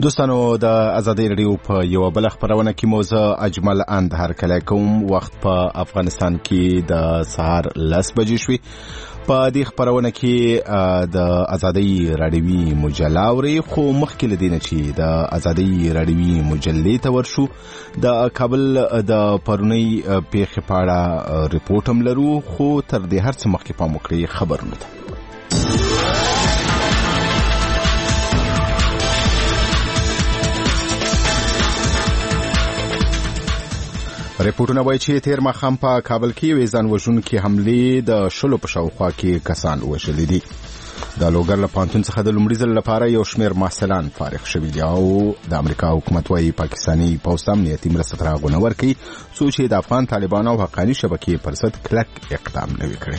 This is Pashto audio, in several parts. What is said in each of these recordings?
دوستانو د ازادي رادیو په یو بل خبرونه کې موزه اجمل اند هر کله کوم وخت په افغانستان کې د سهار 10 بجې شوي. په دې خبرونه کې د ازادي رادیوي مجله اوري خو مخکې لدینه چې د ازادي رادیوي مجلې ته ورشو د کابل د پرونی پیښې په اړه ریپورت هم لرو خو تر دې هر څه مخکې پام وکړئ خبرونه ته. ریپورتونه وایي چې تیر ماښام په کابل کې یوې ځانوژونکې حملې د 10 په شاوخوا کې کسان وژلي دي. د لوګر له پوهنتون څخه د لومړي ځل لپاره یو شمېر محصلان فارغ شوي دي او د امریکا حکومت وايي پاکستاني پوځ ته امنیتي مرسته تر هغو نه ورکوي څو چې د افغان طالبانو او حقاني شبکې پر ضد کلک اقدام نه وي کړی.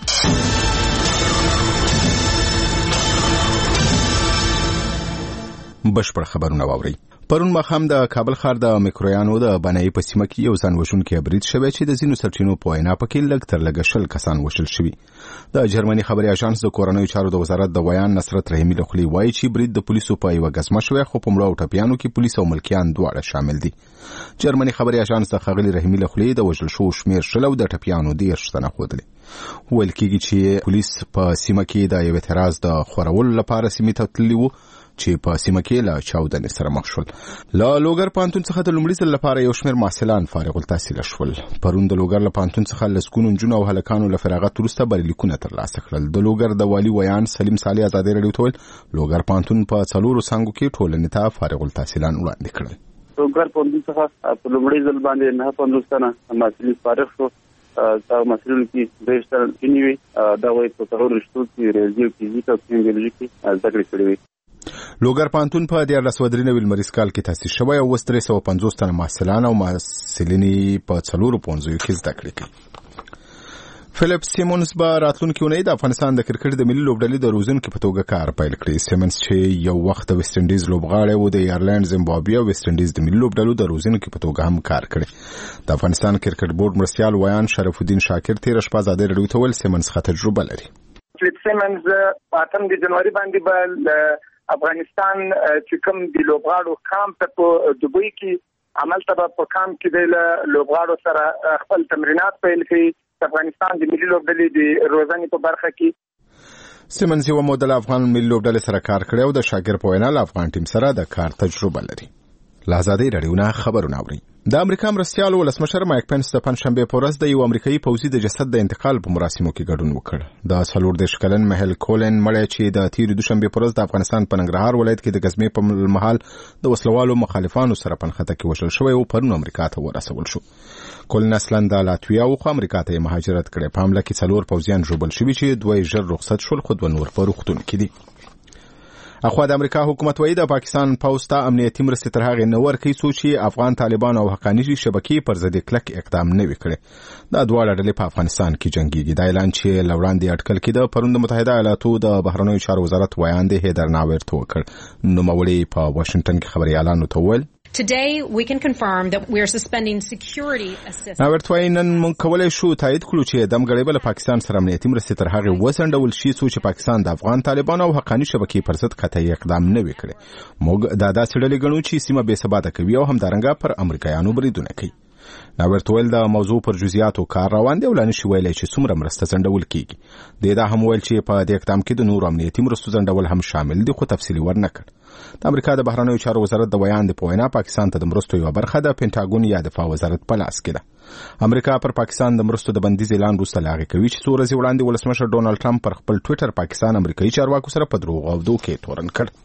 بشپړ خبرونه واورئ. پرون ماښام د کابل ښار د میکرویانو د بنایي په سیمه کې یو ځانوژونکی برید شوی چې د ځینو سرچینو په وینا پکې لږ تر لږه 10 کسان وژل شوي. د جرمني خبري اژانس د کورنیو چارو د وزارت د بیان نصرت رحیمي له خولې وایي چې برید د پولیسو په یو غزمه شوی خو په مړو او ټپیانو کې پولیس او ملکیان دواړه شامل دي. جرمني خبري اژانس د خغلی رحیمي له خولې د وژل شو شمیر 10 او د ټپیانو 10 تنه ښودلي. ویل کېږي چې پولیس په سیمه کې د یو اعتراض د خورولو لپاره سیمې ته تللي وو چې په سیمه کې له چاودنې سره مخ شول. له لوګر پوهنتون څخه د لومړي ځل لپاره یو شمېر محصلان فارغ التحصیل شول. پرون د لوګر له پوهنتون څخه لسګونو نجونو او هلکانو له فراغت وروسته بریلیکونه ترلاسه کړل. د لوګر د والي ویان سلیم صالح ازادي رادیو ته ویل لوګر پوهنتون په 4 څانګو کې ټولنې ته فارغ التحصیلان وړاندې کړل. لوګر پوهنتون څخه په لومړي ځل باندې 950 تنه محصلین فارغ شو. دا مسلون کې د اشتراک کینوي دا وایي په څلور رشتو کې ریاضي او فزیک او کیمیاولوژي کې زده کړې کړې وي. لوګر پوهنتون په 1993 لمریز کال کې تاسیس شوی او 350 تنه محصلان او محصلینې په 4 پوهنځیو کې زده کړې کوي. فلیپ سیمونز به راتلونکي اونۍ د افغانستان د کرکټ د ملي لوبډلې د روزونکي په توګه کار پیل کړي. سیمونز چې یو وخت د ویسټ انډیز لوبغاړی و د ایرلند زیمبابوې او ویسټ انډیز د ملي لوبډلو د روزونکي په توګه هم کار کړي. د افغانستان کرکټ بورډ مرستیال ویان شرف الدین شاکر تیر شپه ازادي رادیو ته ویل سیمونز ښه تجربه لري. فلیپ سیمونز په 8 جنوري باندې به افغانستان چې کوم د لوبغاړو کامپ په دوبۍ کې عمل ته په کامپ کې د لوبغاړو سره خپل تمرینات پیل کړي. افغانستان د ملي لوبډلې د روزنې په برخه کې سیمونز یو مودل افغان ملي لوبډلې سره کار کړی او د شاګر په وینا افغان ټیم سره د کار تجربه لري. لازادي رادیو نه خبرونه اوري. د امریکا مرستیال ولسمشر مایک پنس د پنځشنبه په ورځ د یو امریکایي پوځي د جسد د انتقال په مراسمو کې ګډون وکړ. د 14 کلن مهل کولن مړی چې د تیر دوشنبه په ورځ د افغانستان په ننګرهار ولایت کې د غزمې په محل د وسلوالو مخالفانو سره پنخته کې وشل شوی او پرون امریکا ته ورسول شو. کولن اصلا د لاتویا او امریکا ته مهاجرت کړي. په حمله کې 4 پوځیان ژوبل شوي چې دوی ژر رخصت شول خو د نور په روغتون کې دي. اخوا د امریکا حکومت وایي د پاکستان پوځ ته امنیتي مرستې تر هغې نه ورکوي څو چې افغان طالبان او حقاني شبکې پر ضد کلک اقدام نه وي کړی. دا دواړه ډلې په افغانستان کې جنګيږي. دا اعلان چې له وړاندې اټکل کېده پرون د متحده ایالاتو د بهرنیو چارو وزارت ویان دی هیدر ناورت وکړ. نوموړي په واشنگټن کې خبريالانو ته وویل Today we can confirm that we are suspending security assistance. ناورت وایي نن موږ کولای شو تایید کړو چې دمګړی به له پاکستان سره امنیتي مرستې تر هغې وسنډول شي څو چې پاکستان د افغان طالبانو او حقاني شبکې پر ضد قطعي اقدام نه وي کړی. موږ دا داسې ډلې ګڼو چې سیمه بې ثباته کوي او همدارنګه پر امریکایانو بریدونه کوي. ناورت ویل د موضوع پر جزئیاتو کار روان دی او لا نشي ویلی چې څومره مرسته ځنډول کیږي. دا هم ویل چې په دې اقدام کې د نورو امنیتي مرستو ځنډول هم شامل دي خو تفصیلي ورنه کړ. د امریکا د بهرنیو چارو وزارت د بیان د پوینا پاکستان ته د مرستو یو برخه د پینټاګون یا دفاع وزارت په لاس کې ده. امریکا پر پاکستان د مرستو د بندیز اعلان وروسته لاغې کوي چې څو ورځې وړاندې ولسمشر ډونالد ټرمپ پر خپل ټویټر پاکستان امریکایي چارواکو سره په دروغ او دوکې تورن کړ.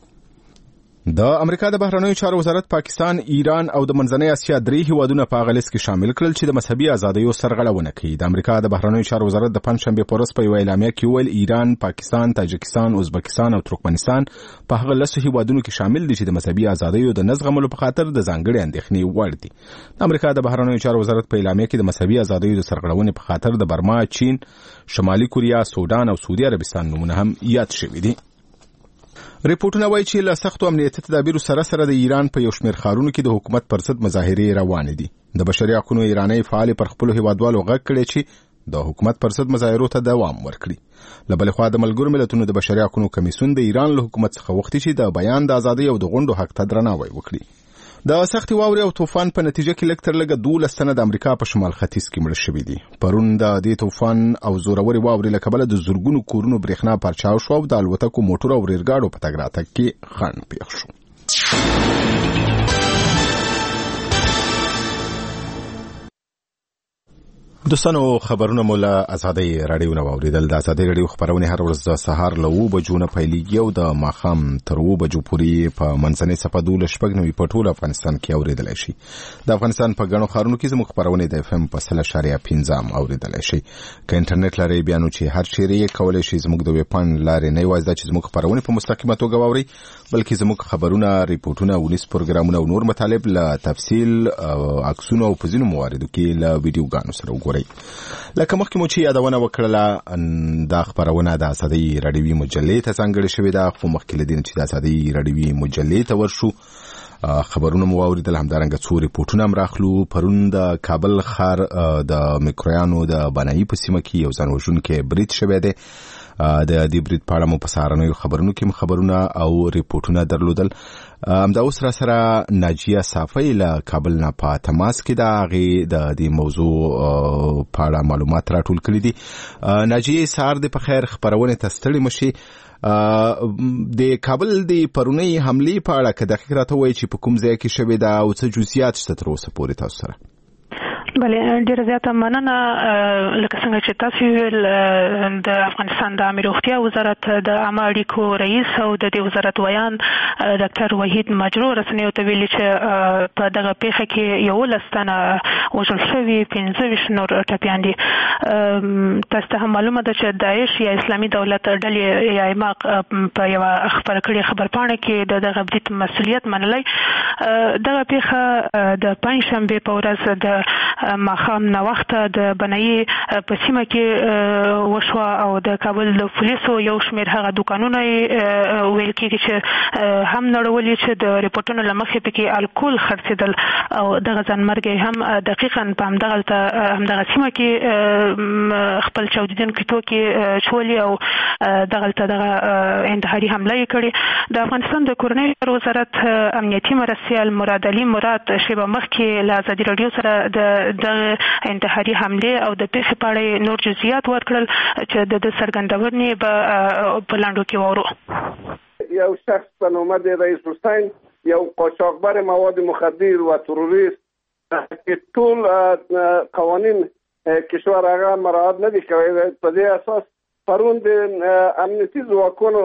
د امریکا د بهرنیو چارو وزارت پاکستان، ایران او د منځنۍ اسیا 3 هیوادونه په هغه لیست کې شامل کړل چې د مذهبي ازادیو سرغړونه کوي. د امریکا د بهرنیو چارو وزارت د پنځشنبه په ورځ په یو اعلامیه کې ویل ایران، پاکستان، تاجکستان، ازبکستان او ترکمنستان په هغه 10 هیوادونو کې شامل دي چې د مذهبي ازادیو د نزغملو په خاطر د ځانګړي اندېښنې وړ دي. د امریکا د بهرنیو چارو وزارت په اعلامیه کې د مذهبي ازادیو د سرغړونې په خاطر د برما، چین، شمالي کوریا، سودان او سعودي عربستان نمونه هم یاد شوي دي. ریپورتونه وایي چې له سختو امنیتي تدابیرو سره سره د ایران په یو شمېر ښارونو کې د حکومت پر ضد مظاهرې روانې دي. د بشري حقوقو ایراني فعال پر خپل هیوادوالو غږ کړی چې د حکومت پر ضد مظاهرو ته دوام ورکړي. له بلې خوا د ملګرو ملتونو د بشري حقوقو کمیسیون د ایران له حکومت څخه غوښتي چې د بیان د ازادۍ او د غونډو حق ته درناوی وکړي. د سختي واورې او طوفان په نتیجه کې لږ تر لږه 12 تنه د امریکا په شمال ختیځ کې مړه شوي دي. پرون د دې طوفان او زوروري واورې له کبله د زورګونو کورونو برېښنا پرچاو شو او د الوتکو موټر او ریلګاډو په تګ راتګ کې خنډ پیښ شو. دوستانو خبرونه مولا ازادي رادیو نو اوریدل. د ازادي رادیو خبرونه هر ورځ د سهار له 9 بجو نه پیلېږي او د ماښام تر 9 بجو پورې په منځنۍ صفه 12 په ټول افغانستان کې اوریدل شي. د افغانستان په ګڼو ښارونو کې زموږ خبرونه د FM په 0.5 اوریدل شي. که انټرنیټ لري بیا نو چې هر چیرې کولای شي زموږ د ویب پاڼې لارې نه یوازې چې زموږ خبرونه په مستقیمه توګه واوري بلکې زموږ خبرونه ریپورتونه ونیس پروګرامونه او نور مطالب له تفصیل عکسونو او په ځینو مواردو کې له ویډیوګانو سره وګورئ. لکه مخکې مو چې یادونه وکړله دا خبرونه د ازادي رادیوي مجلې ته ځانګړې شوې ده. خو مخکې له دې چې د ازادي رادیوي مجلې ته ورشو خبرونه مو واوریدل. همدارنګه څو ریپورتونه هم راخلو. پرون د کابل ښار د میکرویانو د بنایي په سیمه کې یو ځان وژونکی برید شوی دی. د دې برید په اړه مو په سهارنیو خبرونو کې خبرونه او ریپورتونه درلودل. همدا اوس را سره ناجیه صافی له کابل نه په تماس کې ده. هغې د دې موضوع په اړه معلومات راټول کړي دي. ناجیه سهار دې په خیر، خبرونه ته ستړي مشي. د کابل د پرونی حملې په اړه که دقیق راته وایي چې په کوم ځای کې شوې ده او څه جزئیات شته تر اوسه پورې تاسو سره؟ بله، ډیره زیاته مننه. لکه څنګه چې تاسو ویل د افغانستان د عامه روغتیا وزارت د عامه اړیکو رئیس او د دې وزارت ویان ډاکټر وحید مجروح رسنیو ته ویلي چې په دغه پیښه کې 11 تنه وژل شوي، 15 نور ټپیان دي. تاسو ته هم معلومه ده چې داعش یا اسلامي دولت ډلې یا ایماق په یو خبر کړي خبرپاڼه کې د دغه برید مسؤلیت منلی. دغه پیښه د پنځشنبه په ورځ د ماښام ناوخته د بنایي په سیمه کې وشوه او د کابل د پولیسو یو شمېر هغه دوکانونه ویل کېږي چې هم نړولي چې د ریپورټونو له مخې پکې الکول خرڅېدل او دغه ځانمرګي هم دقیقاً په همدغه سیمه کې خپل چاودېدونکي توکي چولي او دغلته دغه انتحاري حمله یې کړې. د افغانستان د کورنیو چارو وزارت امنیتي مرستیال مراد علي مراد شیبه مخکې له ازادي راډیو سره د انتحاري حمله او د پیښې په اړه نور جزئیات ورکړل چې د څرګندونې په لاندو کې وورو. یو شخص په نوم د رئیس حسین یو قاچاقبر مواد مخدر و تروریست که ټول قوانین کشور هغه مراعات ندي کوي. په دې اساس پرون د امنیتي ځواکونو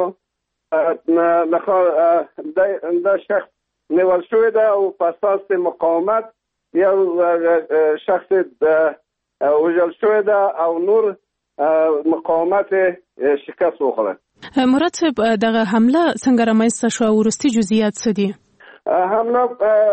دا شخص نیول شوی ده او په اساس مقاومت یو شخص وژل شوی ده او نور مقاومت شکست وخوړه. مراد صاحب، دغه حمله څنګه رامنځته شوه؟ وروستي جزئیات څه دي؟ حمله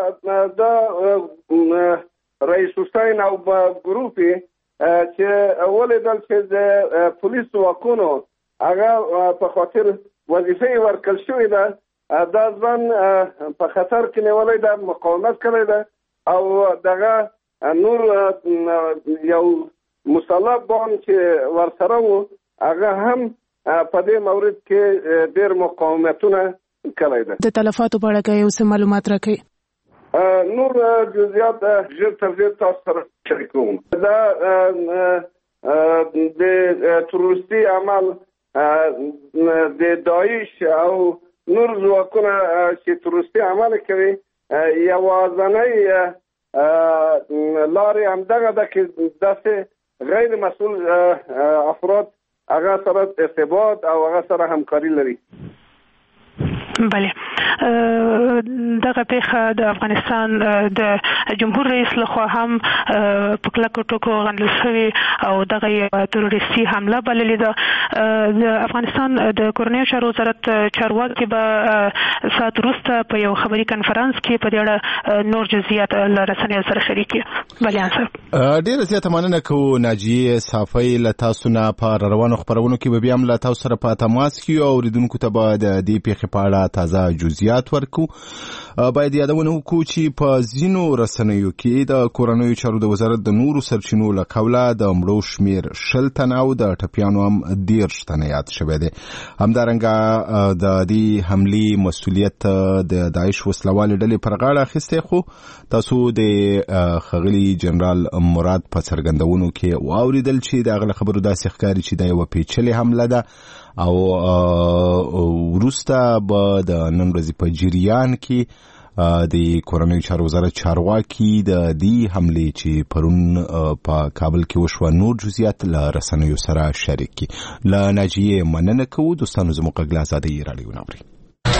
د رئیس حسین او ګروپ چې ولیدل چې د پولیس ځواکونو هغه په خاطر وظیفه ورکړل شوې ده، دا ځوان په خطر کې نیولی ده، مقاومت کړی ده او دغه نور یو مسلح بان چې ورسره وو هغه هم په دې مورد کې ډېر مقاومتونه کړی ده. د تلفاتو په اړه که یو څه معلومات راکړئ؟ نور جزئیات ژر تر ژره تاسو سره شریکوم. دا د تروریستي عمل د داعش او نور ځواکونه چې تروریستي عمل کوي یوازنۍ لارې همدغه ده چې داسې غیر مسؤل افراد هغه سره ارتباط او هغه سره همکاري لري. بله، دغه پیښه د افغانستان د جمهور رئیس لخوا هم په کلکو ټکو غندل شوې او دغه یو تروریستي حمله بللې ده. د افغانستان د کورنیو چارو وزارت چارواکي به ساعت وروسته په یو خبري کنفرانس کې په دې اړه نور جزئیات له رسنیو سره شریکي. بلیان صاحب ډیره زیاته مننه کوو ناجیه صافی له تاسو نه په روانو خبرونو کې به بیا هم له تاسو سره په تماس کې او اوریدونکو ته به د دې پیښې په اړه تازه جزئیات ورکو. باید یادونه وکړو چې په ځینو رسنیو کې د کورنیو چارو د وزارت د نورو سرچینو له قوله د مړو شمیر 10 تنه او د ټپیانو هم 13 تنه یاد شوی دی. همدارنګه د دې حملې مسؤلیت د داعش وسلوالې ډلې پر غاړه اخیستی، خو تاسو د ښاغلي جنرال مراد په څرګندونو کې واوریدل چې د هغه خبرو داسې ښکاري چې دا یوه پیچلې حمله ده او وروسته به د نن ورځې په جریان کې د کورنیو چارو وزارت چارواکي د دې حملې چې پرون په کابل کې وشوه نور جزئیات له رسنیو سره شریک کړي. له ناجیې مننه کوو. دوستانو زموږ غږ له ازادۍ راډیو نه اورئ.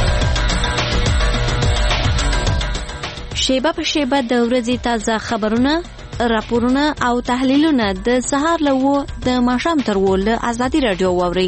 شیبه په شیبه د ورځې تازه خبرونه، راپورونه او تحلیلونه د سهار له 9 د ماښام تر 10 له ازادي راډیو واورئ.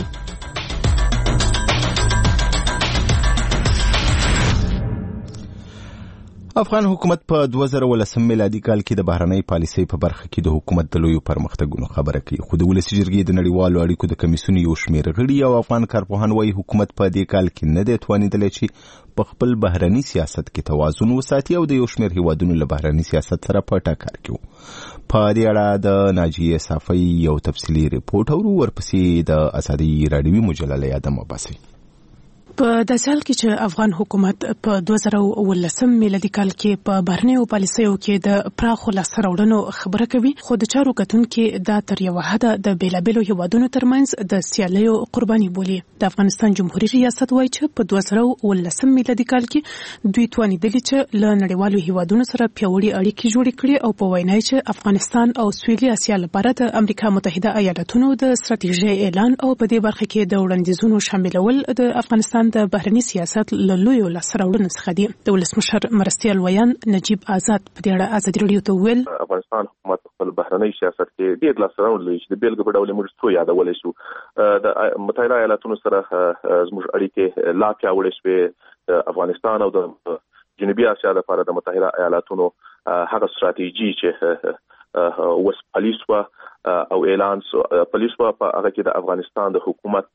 افغان حکومت په 2019 میلادي کال کې د بهرنۍ پالیسۍ په برخه کې د حکومت د لویو پرمختګونو خبره کوي، خو د ولسي جرګې د نړیوالو اړیکو د کمیسیون یو شمېر غړي او افغان کارپوهان وايي حکومت په دې کال کې نه دی توانېدلی چې په خپل بهرني سیاست کې توازن وساتي او د یو شمېر هیوادونو له بهرني سیاست سره په ټکر کې وو. په دې اړه د ناجیې صافی یو تفصیلي ریپورټ اورو، ورپسې د ازادي راډیوي مجله له یاده مباسي. په داسې حال کې چې افغان حکومت په 2019 میلادي کال کې په بهرنیو پالیسیو کې د پراخو لاسته راوړنو خبره کوي، خو د چارو کتونکي دا تر یوه حده د بیلابیلو هیوادونو ترمنځ د سیالیو قرباني بولي. د افغانستان جمهوریت ریاست وایي چې په 2019 میلادي کال کې دوی توانېدلي چې له نړیوالو هیوادونو سره پیاوړي اړیکې جوړې کړي او په وینا چې افغانستان او سویلي اسیا لپاره د امریکا متحده ایالاتونو د ستراتیژۍ اعلان او په دې برخه کې د وړاندیزونو شاملول د افغانستان د بهرني سیاست له لویو لاسته راوړنو څخه دي. د ولسمشر مرستیال ویان نجیب آزاد په دې اړه ازادي راډیو ته وویل افغانستان حکومت خپل بهرني سیاست کې ډېر لاسته راوړنې لري چې د بیلګې په ډول موږ څو یادولی شو. د متحده ایالاتونو سره زموږ اړیکې لا پیاوړې شوې. د افغانستان او د جنوبي اسیا لپاره د متحده ایالاتونو هغه ستراتیژي چې وس پالیسوا او اعلان پالیسوا په هغه کې د افغانستان د حکومت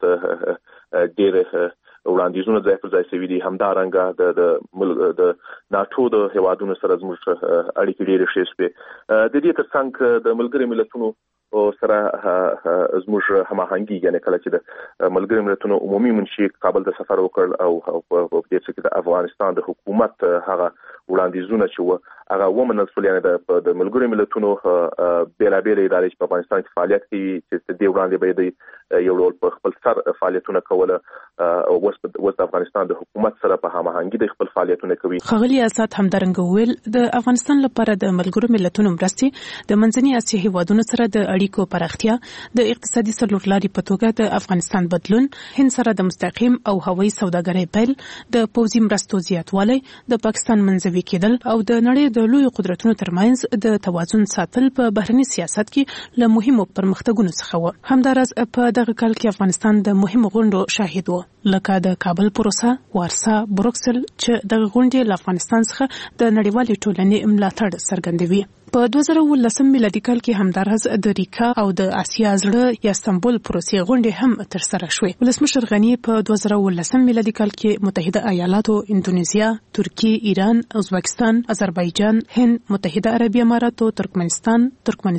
ډېر وړاندیزونه ځای پر ځای شوي دي. همدارنګه د ناټو د هیوادونو سره زموږ اړیکې ډېرې ښې شوې. د دې ترڅنګ د ملګرو ملتونو سره زموږ هماهنګي، یعنی کله چې د ملګرو ملتونو عمومي منشي کابل ته سفر وکړ او په دې کې د افغانستان د حکومت هغه وړاندیزونه چې هغه ومنل شول، یعنی د ملګرو ملتونو بیلابېلې ادارې چې په افغانستان کې فعالیت کوي چې دې وړاندې به د یو ډول په خپل سر فعالیتونه کوله او اوس د افغانستان د حکومت سره په هماهنګي د خپل فعالیتونه کوي. ښاغلي آزاد همدارنګه ویل د افغانستان لپاره د ملګرو ملتونو مرستې د منځني اسیا هیوادونو سره د اړیکو پراختیا، د اقتصادي سرلوړلاري په توګه د افغانستان بدلون، هند سره د مستقیم او هوایي سوداګرۍ پیل، د پوځي مرستو زیاتوالی، د پاکستان منځوي کېدل او د نړۍ د لویو قدرتونو ترمنځ د توازن ساتل په بهرني سیاست کې له مهمو پرمختګونو څخه و. همداراز په دغه کال کې افغانستان د مهمو غونډو شاهد و، لکه د کابل پروسه، وارسا، بروکسل چې د غونډې له افغانستان څخه د نړیوالې ټولنې ملاتړ څرګندوي. په 2019 میلادي کال کې همداراز د ریکا او د آسیا زړه یا استانبول پروسې غونډې هم ترسره شوې. ولسمشر غني په 2019 میلادي کال کې متحده ایالاتو، اندونیزیا، ترکیه، ایران، ازبکستان، آذربایجان، هند، متحده عربي اماراتو، ترکمنستان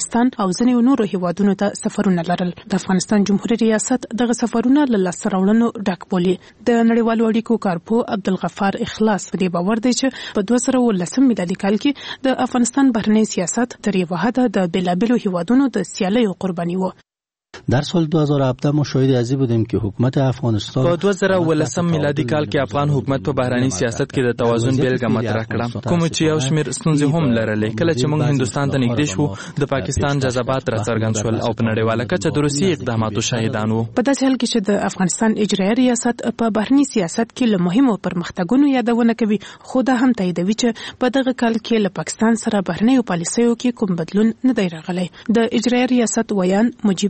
او ځینو نورو هیوادونو ته سفرونه لرل. د افغانستان جمهوریت ریاست دغه سفرونه له لاسته راوړنو ډک بولي. د نړیوالو اړیکو کارپو عبدالغفار اخلاص په دې باور دی چې په 2019 میلادي کال کې د افغانستان بهرنی سیاست تر یوه حده د بیلابیلو هیوادونو د سیالیو قربانی و. در سال 2017 ما شاهد ازی بودیم که حکومت افغانستان په 2019 میلادي کال کې افغان حکومت په بهرني سیاست کې د توازن بیلګه مطرح کړه، کوم چې یو شمېر ستونزې هم لرلې. کله چې موږ هندستان ته نږدې شو، د پاکستان جذبات راڅرګند شول او په نړیواله کچه د روسي اقداماتو شاهدان وو. په داسې حال کې چې د افغانستان اجرایي ریاست په بهرني سیاست کې له مهمو پرمختګونو یادونه کوي، خو دا هم تاییدوي چې په دغه کال کې له پاکستان سره بهرنیو پالیسیو کې کوم بدلون نه دی راغلی. د اجرایي ریاست ویان مجيب رحیمي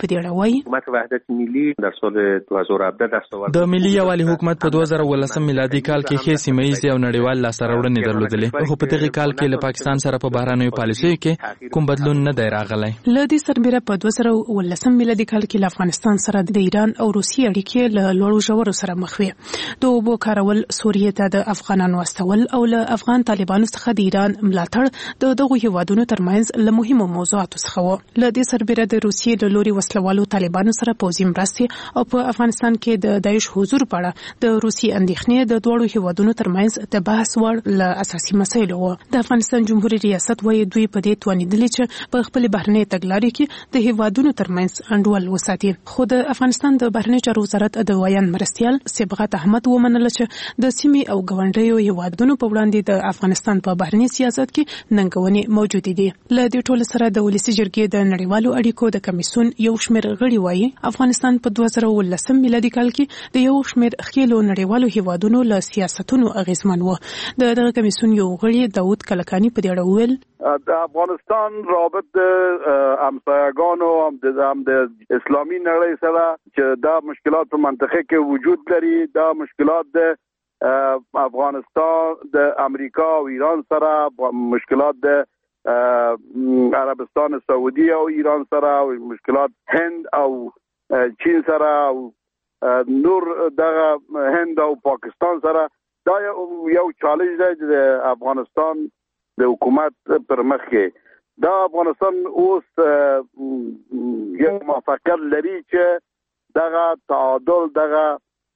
په دې اړه وایي. حکومت وحدت ملی در سال 2017 دستاورد د ملي یوالي حکومت په 2018 میلادي کال کې ښې سیمه‌یزې او نړیوال لاسته راوړنې درلودلې، خو په دغه کال کې له پاکستان سره په بهرنیو پالیسیو کې کوم بدلون نه دی راغلی. له دې سربېره په 2018 میلادي کال کې له افغانستان سره د ایران او روسیې اړیکې له لوړو ژورو سره مخ وې. د اوبو کارول، سوریې ته د افغانانو واستول او له افغان طالبانو څخه د ایران ملاتړ د دغو هیوادونو ترمنځ له مهمو موضوعاتو څخه و. له دې سربېره د روسیې له لوري وسلوالو طالبانو سره پوځي مرستې او په افغانستان کې د داعش حضور په اړه د روسي اندېښنې د دوړو هیوادونو ترمنځ د بحث وړ له اساسي مسایلو و. د افغانستان جمهوریت ریاست وایي دوی په دې توانیدلي چې په خپل بهرنۍ تګلارې کې د هیوادونو ترمنځ انډول وساتي. خو د افغانستان د بهرنۍ چارو وزارت د ویان مرستیال صبغت احمد ومنله چې د سیمې او ګاونډیو هیوادونو په وړاندې د افغانستان په بهرنۍ سیاست کې ننګونې موجود دي. له دې ټولو سره د ولسي جرګې د نړیوالو اړیکو د کمیسیون یو شمېر غړي وایي افغانستان په 2018 میلادي کال کې د یو شمېر خېلو نړیوالو هیوادونو له سیاستونو اغیزمن و. دغه کمیسیون یو غړي داود کلکانی په دې اړه وویل د افغانستان رابط د همسایگانو هم د اسلامي نړۍ سره چې دا مشکلات په منطقه کې وجود لري، دا مشکلات د افغانستان د امریکا او ایران سره، مشکلات د عربستان سعودي او ایران سره، او مشکلات هند او چین سره او نور دغه هند او پاکستان سره. دا یو چالش دی د افغانستان د حکومت پر مخ کې. دا افغانستان اوس یو موافقت لري چې دغه تعادل، دغه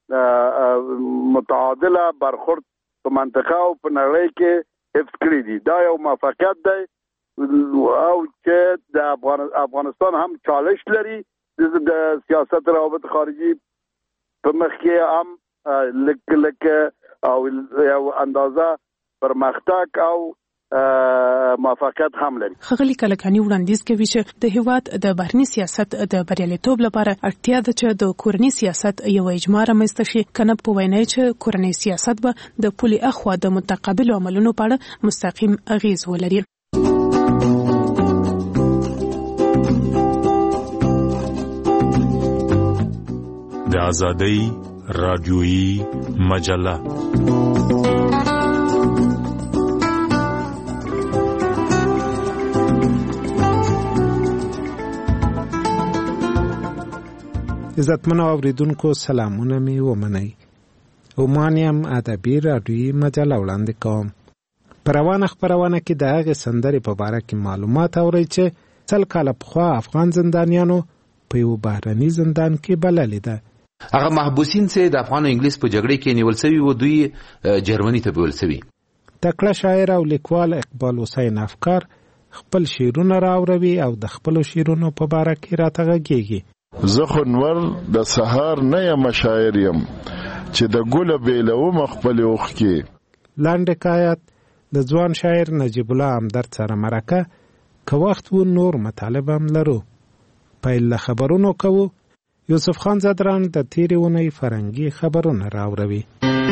متعادله برخورد په منطقه او په نړۍ کې حفظ کړی دي. دا یو موافقت دی او چې د افغانستان هم چالش لري د سیاست روابط خارجي په مخ کې هم لک او یو اندازه پرمختګ او موافقت هم لري. خغلی کلکانی وړاندیز کوي چې د هیواد د بهرنی سیاست د بریالیتوب لپاره اړتیا ده چې د کورنی سیاست یو اجماع رامنځته شي، کنه په وینا چې کورنی سیاست به د پولي اخوا د متقابل عملونو په اړه مستقیم اغیز ولري. د آزادۍ رادیویی مجله عزتمنو اوریدونکو سلامونه می ومنئ. اومانیم ادبی رادیویی مجله وړاندې کوم. په روانه خپرونه کې د هغې سندرې په باره کې معلومات اورئ چې 100 کاله پخوا افغان زندانیانو په یو بهرني زندان کې بللې ده. هغه محبوسین چې د افغان او انګلیس په جګړې کې نیول شوي وو، دوی جرمني ته بیول شوي. تکړه شاعر او لیکوال اقبال حسین افکار خپل شعرونه راوړوي او د خپلو شعرونو په باره کې راته غږېږي. زه خو نور د سهار نه یم شاعر یم چې د ګله بیلوم خپل اوښکې. لاندې حکایت د ځوان شاعر نجیب الله همدرد سره مرکه. که وخت و نور مطالب هم لرو. پیل له خبرونو کوو. یوسف خان زدران د تیرې اونۍ فرنګي خبرونه راوړوي.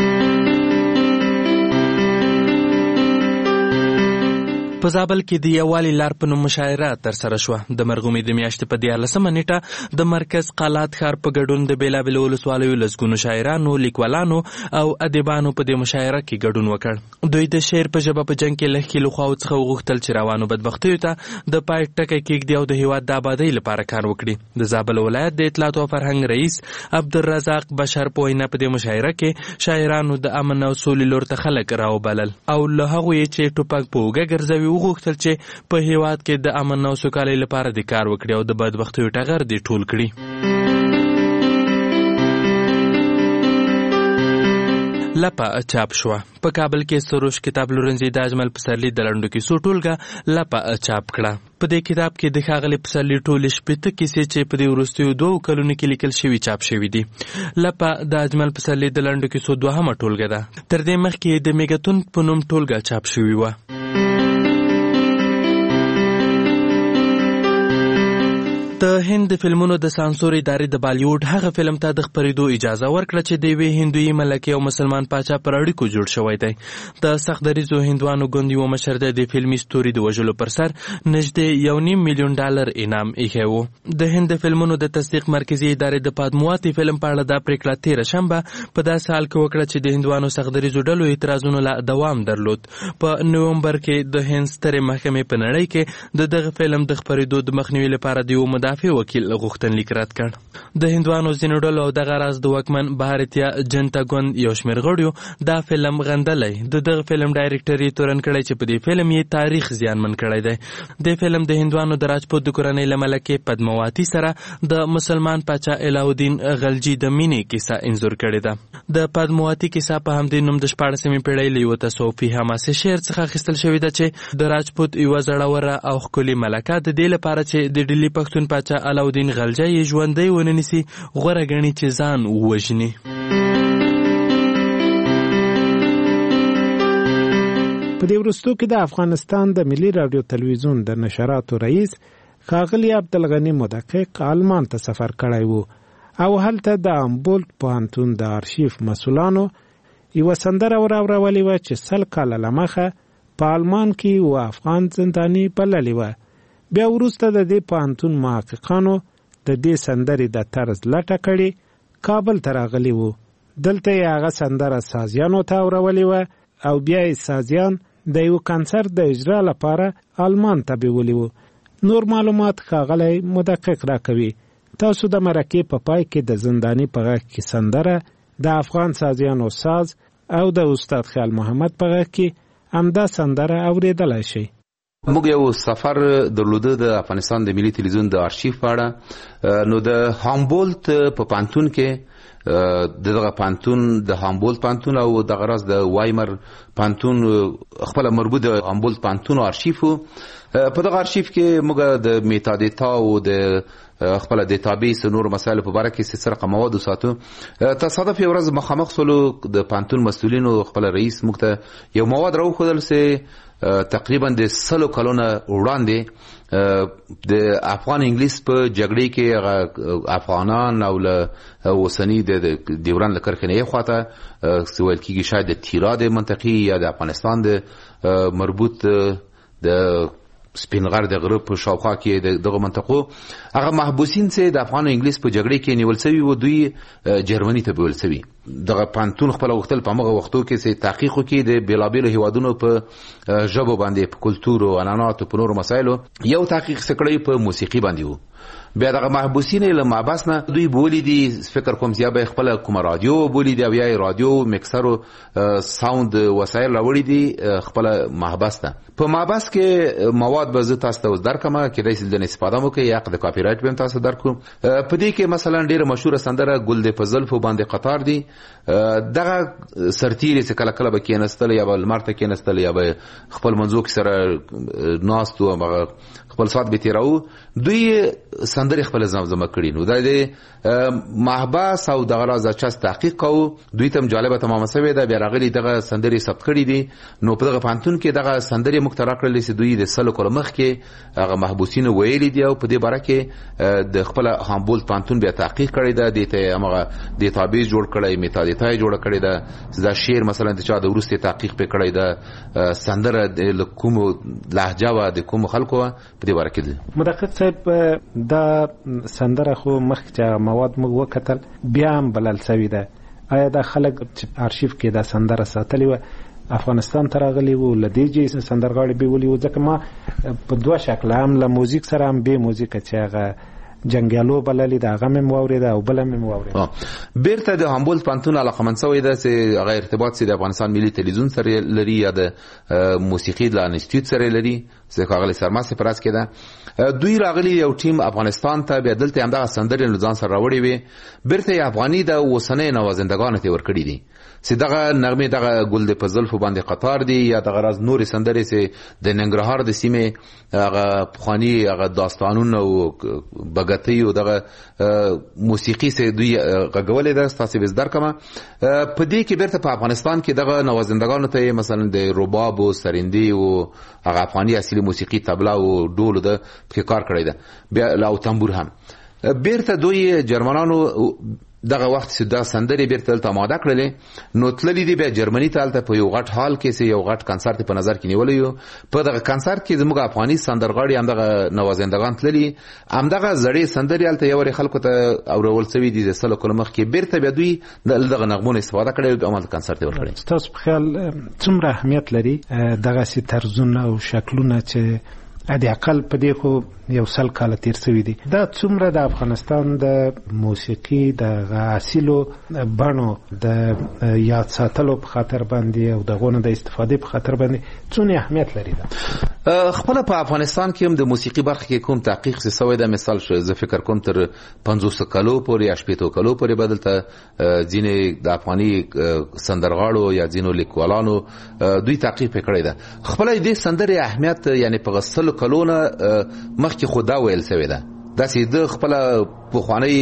په زابل کې د یووالي لار په نوم مشاعره ترسره شوه. د مرغومې د میاشتې په 14مه نیټه د مرکز قالات ښار په ګډون د بېلابېلو ولسوالیو لسګونو شاعرانو، لیکوالانو او ادیبانو په دې مشاعره کې ګډون وکړ. دوی د شعر په ژبه په جنګ کې له ښکېلو خواو څخه وغوښتل چې روانو بدبختیو ته د پای ټکی کېږدي او د هېواد د آبادۍ لپاره کار وکړي. د زابل ولایت د اطلاعات او فرهنګ رئیس عبدالرزاق بشر په وینا په دې مشاعره کې شاعرانو د امن او سولې لور ته خلک راوبلل او له هغو یې چې ټوپک په اوږه ګرځوي وغوښتل چې په هیواد کې د امن او سوکالۍ لپاره د کار وکړي او د بدبختیو ټغر دې ټول کړي. لپه چاپ شوه. په کابل کې سروش کتاب لورنځي د اجمل پسرلي د لنډو کیسو ټولګه لپه چاپ کړه. په دې کتاب کې د ښاغلي پسرلي ټولې شپېته کیسې چې په دې وروستیو 2 کلونو کې لیکل شوي چاپ شوي دي. لپه د اجمل پسرلي د لنډو کیسو 2مه ټولګه ده. تر دې مخکې د میګتون په نوم ټولګه چاپ شوي وه. د هند د فلمونو د سانسور ادارې د بالیوډ هغه فلم ته د خپرېدو اجازه ورکړه چې د یوې هندوی ملکې او مسلمان پاچا پر اړیکو جوړ شوی دی. د سخت دریځو هندوانو ګوند یو مشر د فلمي ستوري د وژلو پر سر نږدې $1.5 میلیون انعام ایښی و. د هند د فلمونو د تصدیق مرکزي ادارې د پادمواتی فلم په اړه دا پریکړه تېره شنبه په داسې حال کې وکړه چې د هندوانو سخت دریځو ډلو اعتراضونو لا دوام درلود. په نومبر کې د هند سترې محکمې په نړۍ کې د دغه فلم د خپرېدو د مخنیوي لپاره د یو مدافع وکیل غوښتنلیک رد کړ. د هندوانو ځینو ډلو او دغه راز د واکمن بهارتیا جنتا ګوند یو شمېر غړیو دا فلم غندلی. د دغه فلم ډایرکټر یې تورن کړی چې په دې فلم یې تاریخ زیانمن کړی دی. د فلم د هندوانو د راجپوت د کورنۍ له ملکې پدماوتي سره د مسلمان پاچا علاءالدین غلجي د مینې کیسه انځور کړې ده. د پدماوتي کیسه په همدې نوم د 14مې پیړۍ له یوه تصوفي حماسي شعر څخه اخیستل شوې ده چې د راجپوت یوه زړوره او ښکلې ملکه د دې لپاره چې د ډیلي پښتون پاچا علاءالدین غلجي یې ژوندی ونه نیسي غوره ګڼي چې ځان ووژني. په دې وروستو کې د افغانستان د ملي رادیو تلویزیون د نشراتو رئیس ښاغلي عبدالغني مدقق آلمان ته سفر کړی و او هلته د امبولت پوهنتون د آرشیف مسؤلانو یوه سندره وراورولې وه چې 100 کاله له مخه په آلمان کې یوه افغان زنداني بللې وه. بیا وروسته د دې پوهنتون محققانو د دې سندرې د طرز لټه کړې کابل ته راغلي وو. دلته یې هغه سندره سازیانو ته اورولې وه او بیا یې سازیان د یو کنسرت د اجرا لپاره آلمان ته بیولي وو. نور معلومات ښاغلی مدقق راکوي. تاسو د مرکې په پای کې د زنداني په غږ کې سندره د افغان سازیانو ساز او د استاد خیال محمد په غږ کې همدا سندره اوریدلی شئ. موږ یو سفر درلوده د افغانستان د ملي تلویزیون د آرشیف په اړه. نو د هامبولت په پانتون کې دغه پانتون د هامبولت پانتون او دغه راز د وایمر پانتون خپل مربوط د هامبولت پانتون آرشیف په دغه آرشیف کې موږ د میتادیتا او د خپل ډیټابیس نور مسایل په اړه کې سره مواد ساتو. تصادف یو ورځ مخامخ سولو د پانتون مسؤلینو خپل رئیس موږ ته یو مواد راوښودل چې تقریبا د 100 کلونو وړاندې د افغان انګلیس په جګړې کې افغانان او اوسنی د ډیورند له کرښې نه خواته سوال کېږي شاید د تیرا د منطقې یا د افغانستان د مربوط د سپینغر د غرب په شاوخوا کې دغه منطقو هغه محبوسین چې د افغان او انګلیس په جګړې کې نیول شوي و دوی جرمني ته بیول شوي. دغه پانتون خپل وختل په هغه وختو کې چې تحقیق وکړي د بیلابیلو هیوادونو په ژبو باندې په کلتور او عنعناتو په نورو مسایلو یو تحقیق سکړی په موسیقي باندې وو. بیا دغه محبوسین له محبس نه دوی بولی دي فکر کوم چې به خپل کوم رادیو بولی دی یا رادیو میکسر او ساوند وسایل راوړي دي خپل محبس ته. په محبس کې مواد به زه تاسو ته درکمه کې د دې استفاده مو کوي حق د کاپی رائټ به تاسو درکو. په دې کې مثلا ډیره مشهور سندره ګل د فضل په باندې قطار دي دغه سرتیری چې کله کله به کېنستل یا به لمر ته کېنستل یا به خپل منځو کې سره ناستو خپل سات به تیراو دوی سندري خپل زمزمه کړي. نو د محبس او دغه راز چا تحقیق کوو دوی ته جالبه تمامه سوي ده. بیا راغلي دغه سندري ثبت کړي دي. نو په دغه پانتون کې دغه سندري مخترع کړل چې دوی د 100 کلونو مخ کې هغه محبوسین ویلي دي او په دې باره کې د خپل هامبولت پانتون بیا تحقیق کړی ده. د ته هغه ډیټابیس جوړ کړی میتادیتا جوړ کړی ده. دا شعر مثلا د چا د ورسته تحقیق په کړی ده سندره د کوم لهجه و د کوم خلکو په دې باره کې. مدقق صاحب دا سندره خو مخکې مواد موږ وکتل بیا هم بلل شوې ده. آیا دا خلک آرشیف کې دا سندره ساتلې وه افغانستان ته راغلي وو له دې چې سندرغاړي بیولي وو؟ ځکه ما په دوه شکله هم له موزیک سره هم بې موزیکه چې هغه جنګیالو بللې ده هغه مې واورېده او بله مې واورېده. بیرته د هامبولت پانتون علاقمند شوی ده چې هغه ارتباط چې د افغانستان ملي تلویزیون سره لري یا د موسیقي د انسټیټیوټ سره لري چې ښاغلی سرماسي په راس کې ده. دوی راغلي یو ټیم افغانستان ته بیا دلته همدغه سندرې له ځان سره راوړې وې. بیرته یې افغاني د اوسنۍ نوازندګانو ته ورکړي دي چې دغه نغمې دغه ګل د په زلفو باندې قطار دي یا دغه راز نورې سندرې چې د ننګرهار د سیمې هغه پخواني هغه داستانونه او بګتۍ او دغه موسیقي چې دوی غږولې ده ستاسې به زده کړم. په دې کې بیرته په افغانستان کې دغه نوازندګانو ته مثلا د رباب او سرندې او هغه افغاني اصلي د موسیقي طبله او ډول د په کار کړی ده بیا او تنبور هم بیرته دوی جرمنانو دغه وخت چې دا سندرې بیرته دلته آماده کړلې نو تللی دی بیا جرمني ته هلته په یو غټ هال کې یو غټ کنسرت په نظر کې نیولی یو په دغه کنسرت کې زموږ افغاني سندرغاړي همدغه نوازندگان تللي همدغه زړې سندرې هلته یو خلکو ته اورول سوي دي د 100 کلو مخکې بیرته بیا دوی دغه نغمونو استفاده کړې او همدغه کنسرت یې ورکړی. ستاسو په خیال څومره اهمیت لري دغسې طرزونه او شکلونه چې د اقل په دې خو یو 100 کاله تیر شوي دي دا څومره د افغانستان د موسیقي د اصیلو بڼو د یاد ساتلو په خاطر باندې او د غونو د استفادې په خاطر باندې څونه اهمیت لري دا خپل په افغانستان کې هم د موسیقي برخه کې کوم تحقیق سوی د مثال شو زه فکر کوم تر 500 کلو پورې یا 80 کلو پورې بدلته ځینې د افغاني سندرغاړو یا ځینو لیکوالانو دوی تحقیق کړی ده خپل دې سندرې اهمیت یعنی په 100 کلونه مخکې خدا ویل سوی ده داسې د خپل پخوانی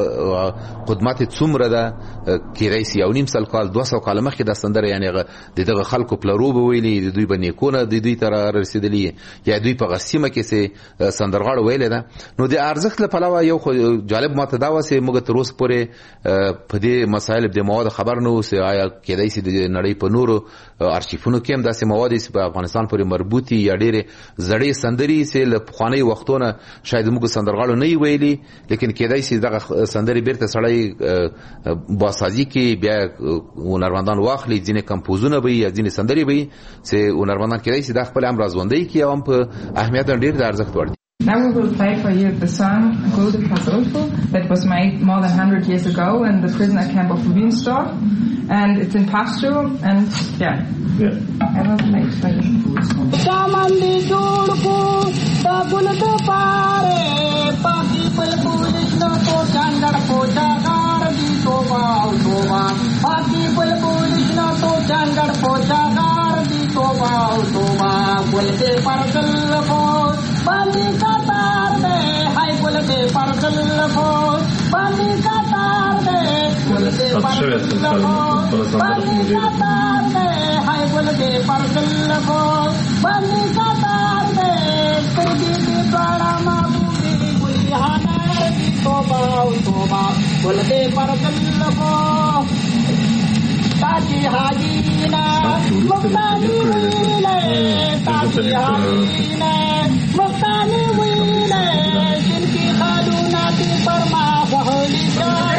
قدمت څومره ده کېدای سي 1.5 کال 200 کال مخکې د سندره یعنی دغه خلکو پلرو به ویلي د دوی باندې کونه د دوی تر رسیدلی یا دوی په غسیمه کې سي سندرغاړ ویل ده نو د ارزښت لپاره یو جالب ماته دا وسه موږ تر اوسه پورې په دې مسایل د مواد خبر نه اوسه آیا کېدای سي د نړۍ په نورو ارشیفونو کې هم داسې مواد چې په افغانستان پورې مربوطي یا ډېرې زړې سندري سي له پخوانی وختونه شاید موږ سندرغاړو نه ویلي لیکن کېدای سي دغه سندري بیرته سړی باسازي کې بیا هنرمندان واخلي ځینې کمپوزونه به یا ځینې سندري به چې هنرمندان کېدای سي د خپل امر ژوندۍ کې هم په اهمیت ډېر د ارزښت وړ دي. Now we will play for you the song Gulde Pasolfo that was made more than 100 years ago in the prisoner camp of Wiensdorf and it's in Pashto and I will play it for you. Samandi jodko ta gulde pare paki pal pulishna to chandar pocha gar di toba toba paki pal pulishna to chandar pocha gar di toba toba gulde pargal ko bali ka tar de hai gulde pargal ko bali ka tar de gulde pargal ko bali ka tar de hai gulde pargal ko bali ka tar de kirdi di twara ma budi gulhana di toba toba gulde pargal ko taji hajina muktani wile taji hajina muktani wile jinki khaluna ti parma bahli jai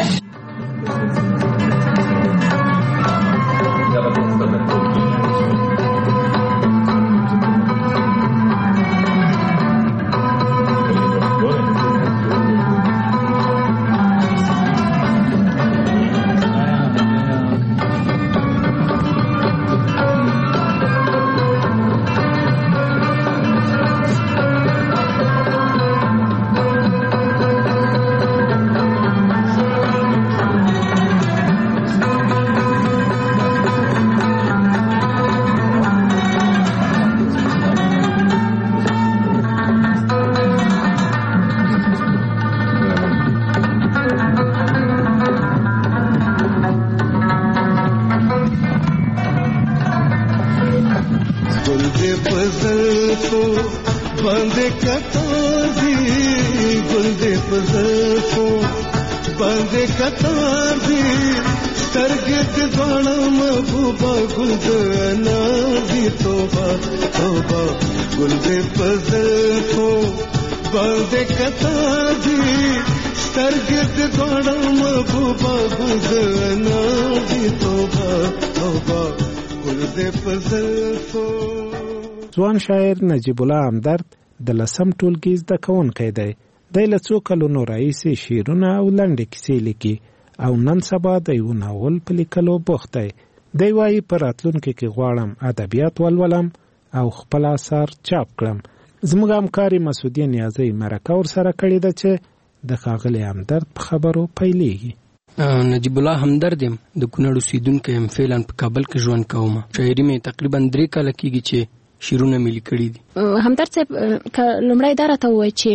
ځوان شاعر نجیب الله همدرد د لسم ټولګي زده کوونکی دی. دی له څو کلونو راهیسې شعرونه او لنډې کیسې لیکي او نن سبا د یو ناول په لیکلو بوخت دی. دی وایي په راتلونکي کې غواړم ادبیات ولولم او خپل اثار چاپ کړم. زموږ همکاري مسعودیه نیازی مرکه ورسره کړې ده چې د ښاغلي همدرد په خبرو پیلېږي. نجیب الله همدرد یم د کونړ اوسېدونکی یم فعلا په کابل کې ژوند کوم. شاعري مې تقریبا 3 کاله کېږي چې شیرونه ملي کړی دي. همدرد صاحب لومړی دا راته ووایي چې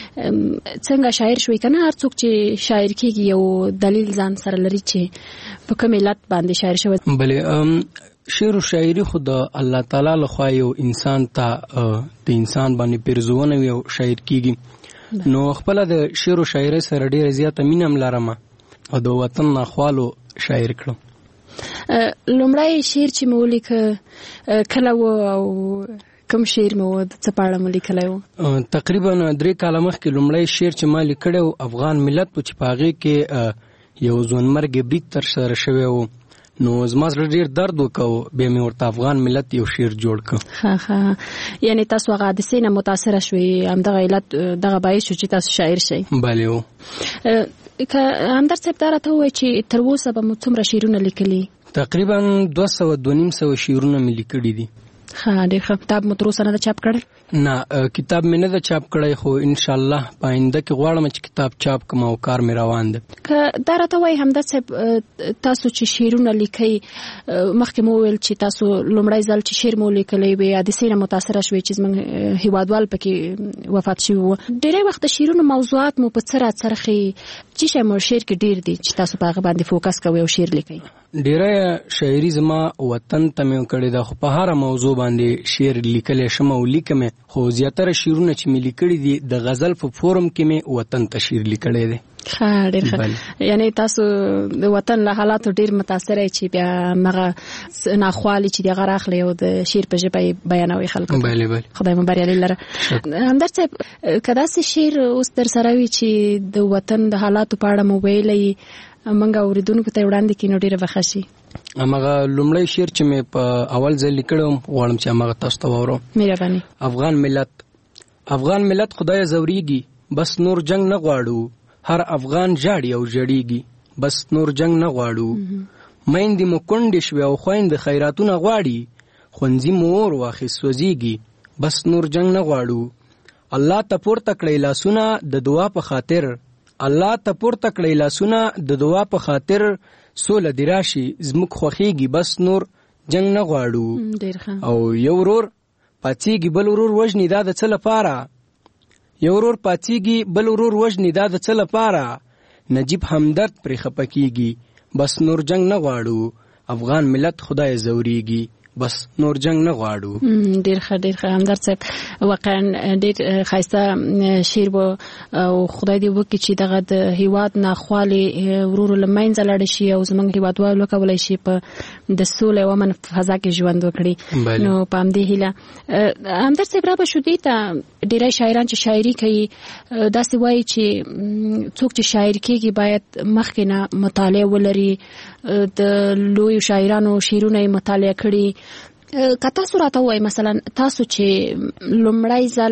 څنګه شاعر شوي که نه هر څوک چې شاعر کېږي یو دلیل ځان سره لري چې په کوم علت باندې شاعر شوی. بلې شعر او شاعري خو د الله تعالی لخوا یو انسان ته د انسان باندې پیرزونه وي او شاعر کیږي نو خپل د شعر او شاعري سره ډیره زیاته مینه هم لرم او د وطن ناخوالو شاعر کړم. لومړی شعر چې مو لیک کله و او کوم شعر مو د څه په اړه مو لیکلی و؟ تقریبا 3 کاله مخکې لومړی شعر چې ما لیکلی و افغان ملت و چې په هغې کې یو ځوانمرګې برید ترسره شوی و نو زما زړه ډېر درد وکړو بیا مې ورته افغان ملت یو شعر جوړ کړ. یعنې تاسو هغه حادثې نه متاثره شوئ همدغه علت دغه باعث شو چې تاسو شاعر شئ؟ بلې و. که همدرد صاحب دا راته ووایي چې تر اوسه به مو څومره شعرونه لیکلي؟ تقریبا 200 شعرونه مې لیکلي دي. ډېر ښه. کتاب مو تر اوسه نه ده چاپ کړی؟ نه کتاب مې نه ده چاپ کړی خو انشاءالله په آینده کې غواړم چې کتاب چاپ کړم او کار مې روان ده. که دا راته وایي همدرد صاحب تاسو چې شعرونه لیکئ مخکې مو وویل چې تاسو لومړی ځل چې شعر مو لیکلی وې حادثې نه متاثره شوې چې زموږ هیوادوال پکې وفات شوي وو ډېری وخت د شعرونو موضوعات مو په څه راڅرخي چې شی مو شعر کې ډېر دي چې تاسو په هغه باندې فوکس کوئ او شعر لیکئ؟ ډېره شاعري زما وطن ته مې کړې ده خو په هره موضوع باندې شعر لیکلی شم او لیکم خو زیاتره شعرونه چې مې لیکلي دي د غزل په فورم کې مې وطن ته شعر لیکلی دی. ډېر ښه. یعنې تاسو د وطن له حالاتو ډېر متاثره چې بیا هغه ناخوالي چې دغه راخلي او د شعر په ژبه یې بیانوي خلکو ته. خدای مو بریالي لره. همدرد صاحب که داسې شعر اوس در سره وي چې د وطن د حالاتو په اړه مو ویلی موږ اورېدونکو ته وړاندې کړي نو ډېره به ښه شي. هماغه لومړی شعر چې مې په اول ځل لیکلی وم غواړم چې هماغه تاسو ته واورم. مهرباني. افغان ملت خدای زوریږي بس نور جنگ نه غواړو هر افغان جاړي او جړیږي بس نور جنگ نه غواړو میندې مو کونډې شوې او خویندې خیراتونه غواړي ښوونځي مو اور واخیست سوځېږي بس نور جنگ نه غواړو الله ته پورته کړئ لاسونه د دعا په خاطر الله ته پورته کړئ لاسونه د دعا په خاطر سوله دې راشي زموږ خوښېږي بس نور جنگ نه غواړو او یو ورور پاڅېږي بل ورور وژني دا د څه لپاره یو ورور پاڅېږي بل ورور وژني دا د څه لپاره نجیب همدرد پرې خفه کېږي بس نور جنگ نه غواړو افغان ملت خدای زوریږي بس نور جنگ نه غواړو. ډېر ښه ډېر ښه همدرد صاحب واقعا ډېر ښایسته شعر و او خدای دې وکړي چې دغه د هیواد ناخوالې ورو ورو له منځه لاړې شي او زموږ هیوادوال وکولی شي په د سولې او امن فضا کې ژوند وکړي. نو په همدې هیله همدرد صاحب را به شو دې ته ډېری شاعران چې شاعري کوي داسې وایي چې څوک چې شاعر کېږي باید مخکې نه مطالعه ولري د لویو شاعرانو شعرونه یې مطالعه کړي. که تاسو راته ووایئ مثلا تاسو چې لومړی ځل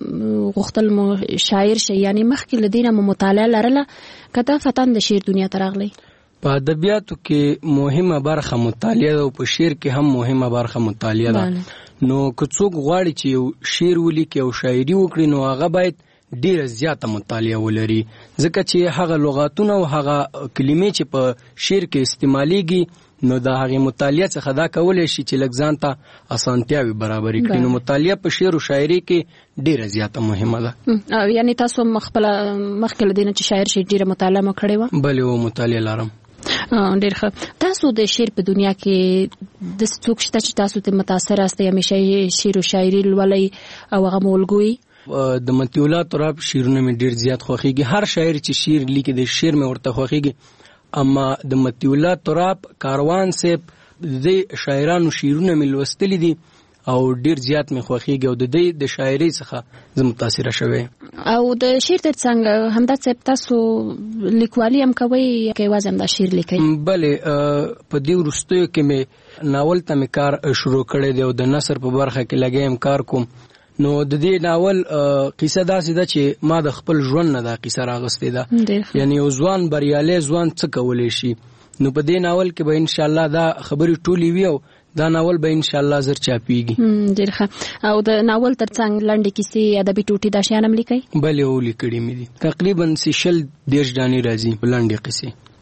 غوښتل مو شاعر شئ یعنې مخکې له دې نه مو مطالعه لرله که دا فتن د شعر دنیا ته راغلی؟ په ادبیاتو کې مهمه برخه مطالعه ده او په شعر کې هم مهمه برخه مطالعه ده. نو که څوک غواړي چې یو شعر ولیکي او شاعري وکړي نو هغه باید ډیره زیاته مطالعه ولري ځکه چې هغه لغاتونه او هغه کلمې چې په شعر کې استعمالیږي نو د هغې مطالعه څخه دا کولی شي چې لږ ځان ته اسانتیاوې برابرې کړي. نو مطالعه په شعر و شاعري کې ډیره زیاته مهمه ده. یعنې تاسو خپله مخکې له دې نه چې شاعر شئ ډیره مطالعه مو کړې وه؟ بلې و مطالعه لرم. ډېر ښه. تاسو د شعر په دنیا کې داسې څوک شته چې تاسو ته متاثر یاستئ همیشه شعر و شاعري لولئ او هغه مو الګوئ؟ د مطیع الله تراب شعرونه مې ډېر زیات خوښېږي. هر شاعر چې شعر لیکي د شعر مې ورته خوښېږي اما د مطیع الله تراب کاروان صاحب د شاعرانو شعرونه مې لوستلي دي او ډېر زیات مې خوښېږي او د دې د شاعرۍ څخه زه متاثره شوی. او د شعر تر څنګ همدرد صاحب تاسو لیکوالي هم کوئ که یوازې همدا شعر لیکئ؟ بلې په دې وروستیو کې مې ناول ته مې کار شروع کړی دی او د نثر په برخه کې لګی یم کار کوم. نو د دې ناول قصه داسې ده چې ما د خپل ژوند نه دا قصه راغستې ده یعنی یو ځوان بریالی ځوان څه کولی شي. نو په دې ناول کې به انشاءالله دا خبرې ټولې وي او دا ناول به انشاءالله زر چاپیږي. ډېر ښه. او د ناول تر څنګ لنډې کیسې ادبي ټوټې دا شیان هم لیکئ؟ بلې او لیکلي مې دي تقریبا 40 دانې راځي لنډې قصې.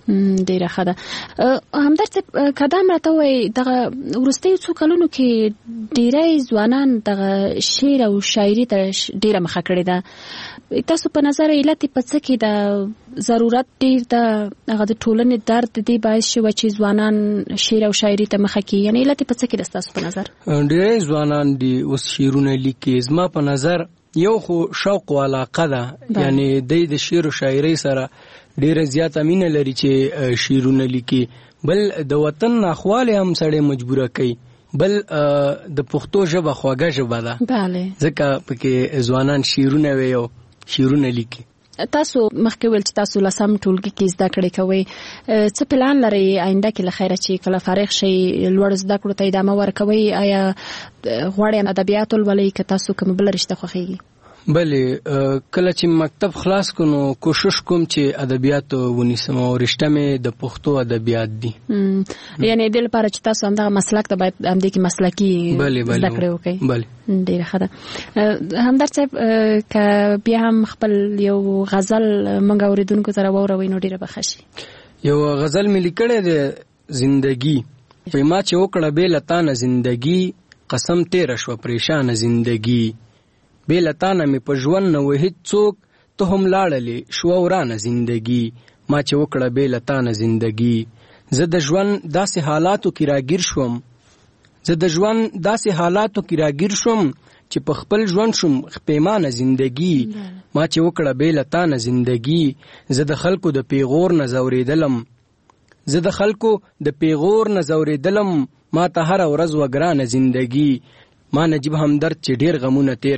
ډیره ښه ده. همدرد صاحب که دا راته ووایي دغه وروستیو څو کلونو کې ډیری ځوانان دغه شعر او شاعري ته ډیره مخه کړې ده. تاسو په نظر علت یې په څه کې ده؟ ضرورت ډیر ده، هغه د ټولنې درد د دې باعث شوی چې ځوانان شعر او شاعري ته مخه کړي، یعنې علت یې په څه کې ده ستاسو په نظر؟ ډیری ځوانان دي اوس شعرونه لیکي. زما په نظر یو خو شوق او علاقه ده، یعنې د شعر او شاعرۍ سره ډیره زیاته مینه لري چې شعرونه لیکي. بل د وطن ناخواله هم سړی مجبوره کوي. بل د پښتو ژبه خوږه ژبه ده، ځکه پکې ځوانان شعرونه وي او شعرونه لیکي. تاسو مخکې ویل چې تاسو لسم ټولګي کې زده کړې کوئ، څه پلان لرئ آینده کې له خیره چې کله فارغ شئ لوړ زده کړو ته ادامه ورکوئ؟ آیا غواړئ ادبیات ولولئ که تاسو کومه بله رشته خوښیږي؟ بلې، کله چې مکتب خلاص کو نو کوشش کوم چې ادبیات ونیسم او رشته مې د پښتو ادبیات دي. یعنې دې لپاره چې تاسو همدغه مسلک ته باید همدې کې مسلکي زده کړې وکړئ. ډېره ښه ده. همدرد صاحب که بیا هم خپل یو غزل موږ اورېدونکو ته راواوروئ نو ډېره به ښه شي. یو غزل مې لیکلی دی، زندگی. ما چې وکړه بې له تا نه زندگی، قسم تېره شوه پریشانه زندگی. بې له تا نه مې په ژوند نه و هېڅ څوک، ته هم لاړلې شوه ورانه زندگی. ما چې وکړه بې له تا نه زندگی. زه د ژوند داسې حالاتو کې راګیر شوم، چې په خپل ژوند شوم پیمانه زندگی. ما چې وکړه بې له تا نه زندگی. زه د خلکو د پیغور نه ځورېدلم، ما ته هره ورځ وګرانه زندگی. ما نجیب همدرد چې ډیر غمونه تیر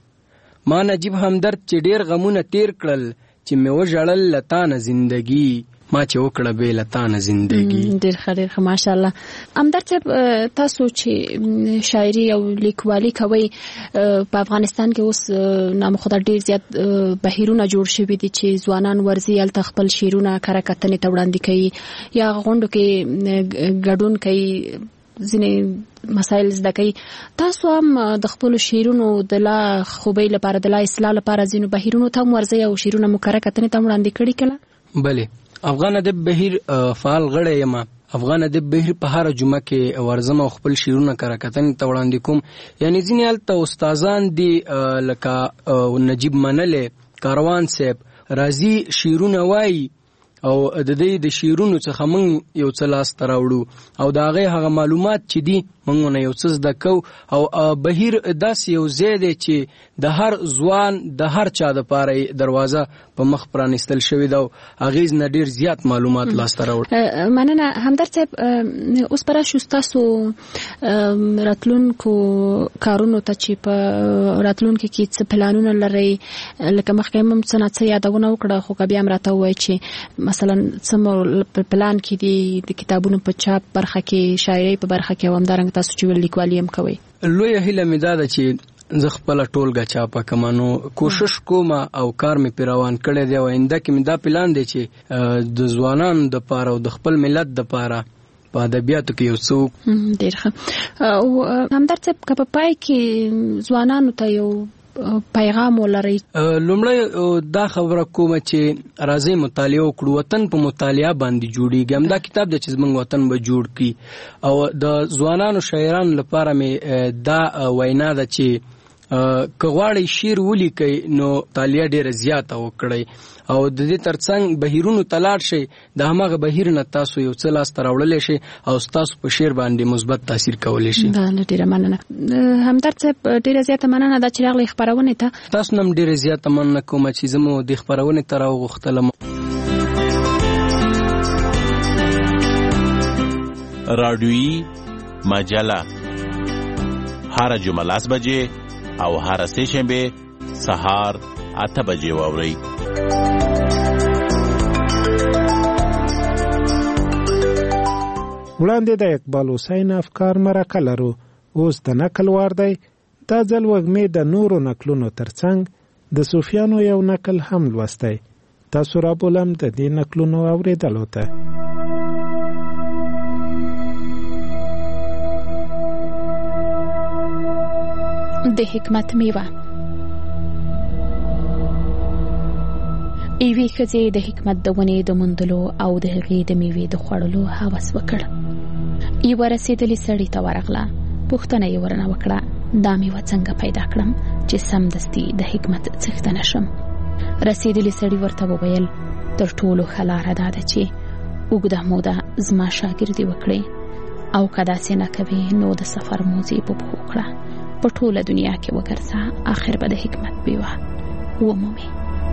کړل، چې مې وژړل له تا نه زندگی. ما چې وکړه بې له تا نه زندگی. ډیر ښه ماشاءالله. همدرد صاحب تاسو چې شاعري او لیکوالي کوئ، په افغانستان کې اوس نامخدا ډیر زیات بهیرونه جوړ شوي دي چې ځوانان ورځي هلته خپل شعرونه کره کتنې ته وړاندې کوي یا غونډو کې ګډون کوي، ځینې مسایل زده کوي. تاسو هم د خپلو شعرونو د لا خوبۍ لپاره، د لا اصلاح لپاره ځینو بهیرونو ته هم ورځئ او شعرونه مو کره کتنې ته هم وړاندې کړي کله؟ بلې، افغان ادب بهیر فعال غړی یم. افغان ادب بهیر په هره جمعه کې ورځم او خپل شعرونه کره کتنې ته وړاندې کوم. یعنې ځینې هلته استادان دي لکه نجیب منلی، کاروان صاحب راځي شعرونه وایي او د دې د شعرونو څخه موږ یو څه لاسته راوړو او د هغې هغه معلومات چې دي موږ نه یو څه زده کوو. او بهیر داسې یو ځای دی چې د هر ځوان د هر چا دپاره دروازه په مخ پرانیستل شوې ده او هغې نه ډېر زیات معلومات لاسته راوړو. مننه. همدرد صاحب اوس به راشو ستاسو راتلونکو کارونو ته چې په راتلونکي کې څه پلانونه لرئ. لکه مخکې هم څه نه څه یادونه وکړه، خو که بیا هم راته ووایي چې مثلا څه مو پلان کې دي د کتابونو په چاپ برخه کې، شاعرۍ په برخه کې، او همدارنګه تاسو چې ویل لیکوالي هم کوئ؟ لویه هیله مې دا ده چې زه خپله ټولګه چاپه کړم، نو کوشش کوم او کار مې پرې روان کړی دی او آینده کې مې دا پلان دی چې د ځوانانو دپاره او د خپل ملت دپاره په ادبیاتو کې یو څه. ډېر ښه. او همدرد صاحب که په پای کې ځوانانو ته یو پیغام ولرئ؟ لومړی دا خبره کومه چې راځئ مطالعه وکړو. وطن په مطالعه باندې جوړیږي. همدا کتاب دی چې زموږ وطن به جوړ کړي. او د ځوانانو شاعرانو لپاره مې دا وینا ده چې که غواړئ شعر ولیکئ نو مطالعه ډېره زیاته وکړئ او د دې ترڅنګ بهیرونو ته لاړ شئ. د هماغه بهیر نه تاسو یو څه لاسته راوړلی شئ او ستاسو په شعر باندې مثبت تاثیر کولی شي. ډېره مننه. همدرد صاحب ډېره زیاته مننه ده چې راغلئ خپرونې ته. تاسو نه هم ډېره زیاته مننه کومه چې زه مو دې خپرونې ته راوغوښتلم. رادیویي مجله هر جمعه 10 بجې او هر سه شنبه سهار 8 بجې واورئ. وړاندې د اقبال حسین افکار مرکه لرو. اوس د نقل وار دی. دا ځل وږمې د نورو نقلونو ترڅنګ د صوفیانو یو نقل هم لوستی. تاسو را بولم د دې نقلونو اورېدلو ته. د حکمت میوه. ایوې ښځې د حکمت د ونې د موندلو او د هغې د میوې د خوړلو هوس وکړ. یوه رسېدلې سړي ته ورغله. پوښتنه یې ورنه وکړه، دا میوه څنګه پیدا کړم چې سمدستي د حکمت څښتنه شم؟ رسېدلې سړي ورته وویل، تر ټولو ښه لاره دا ده چې اوږده موده زما شاګردي وکړې، او که داسې نه کوې نو د سفر موزې په پښو کړه، په ټوله دنیا کې وګرځه، آخر به د حکمت بیوه ومومې.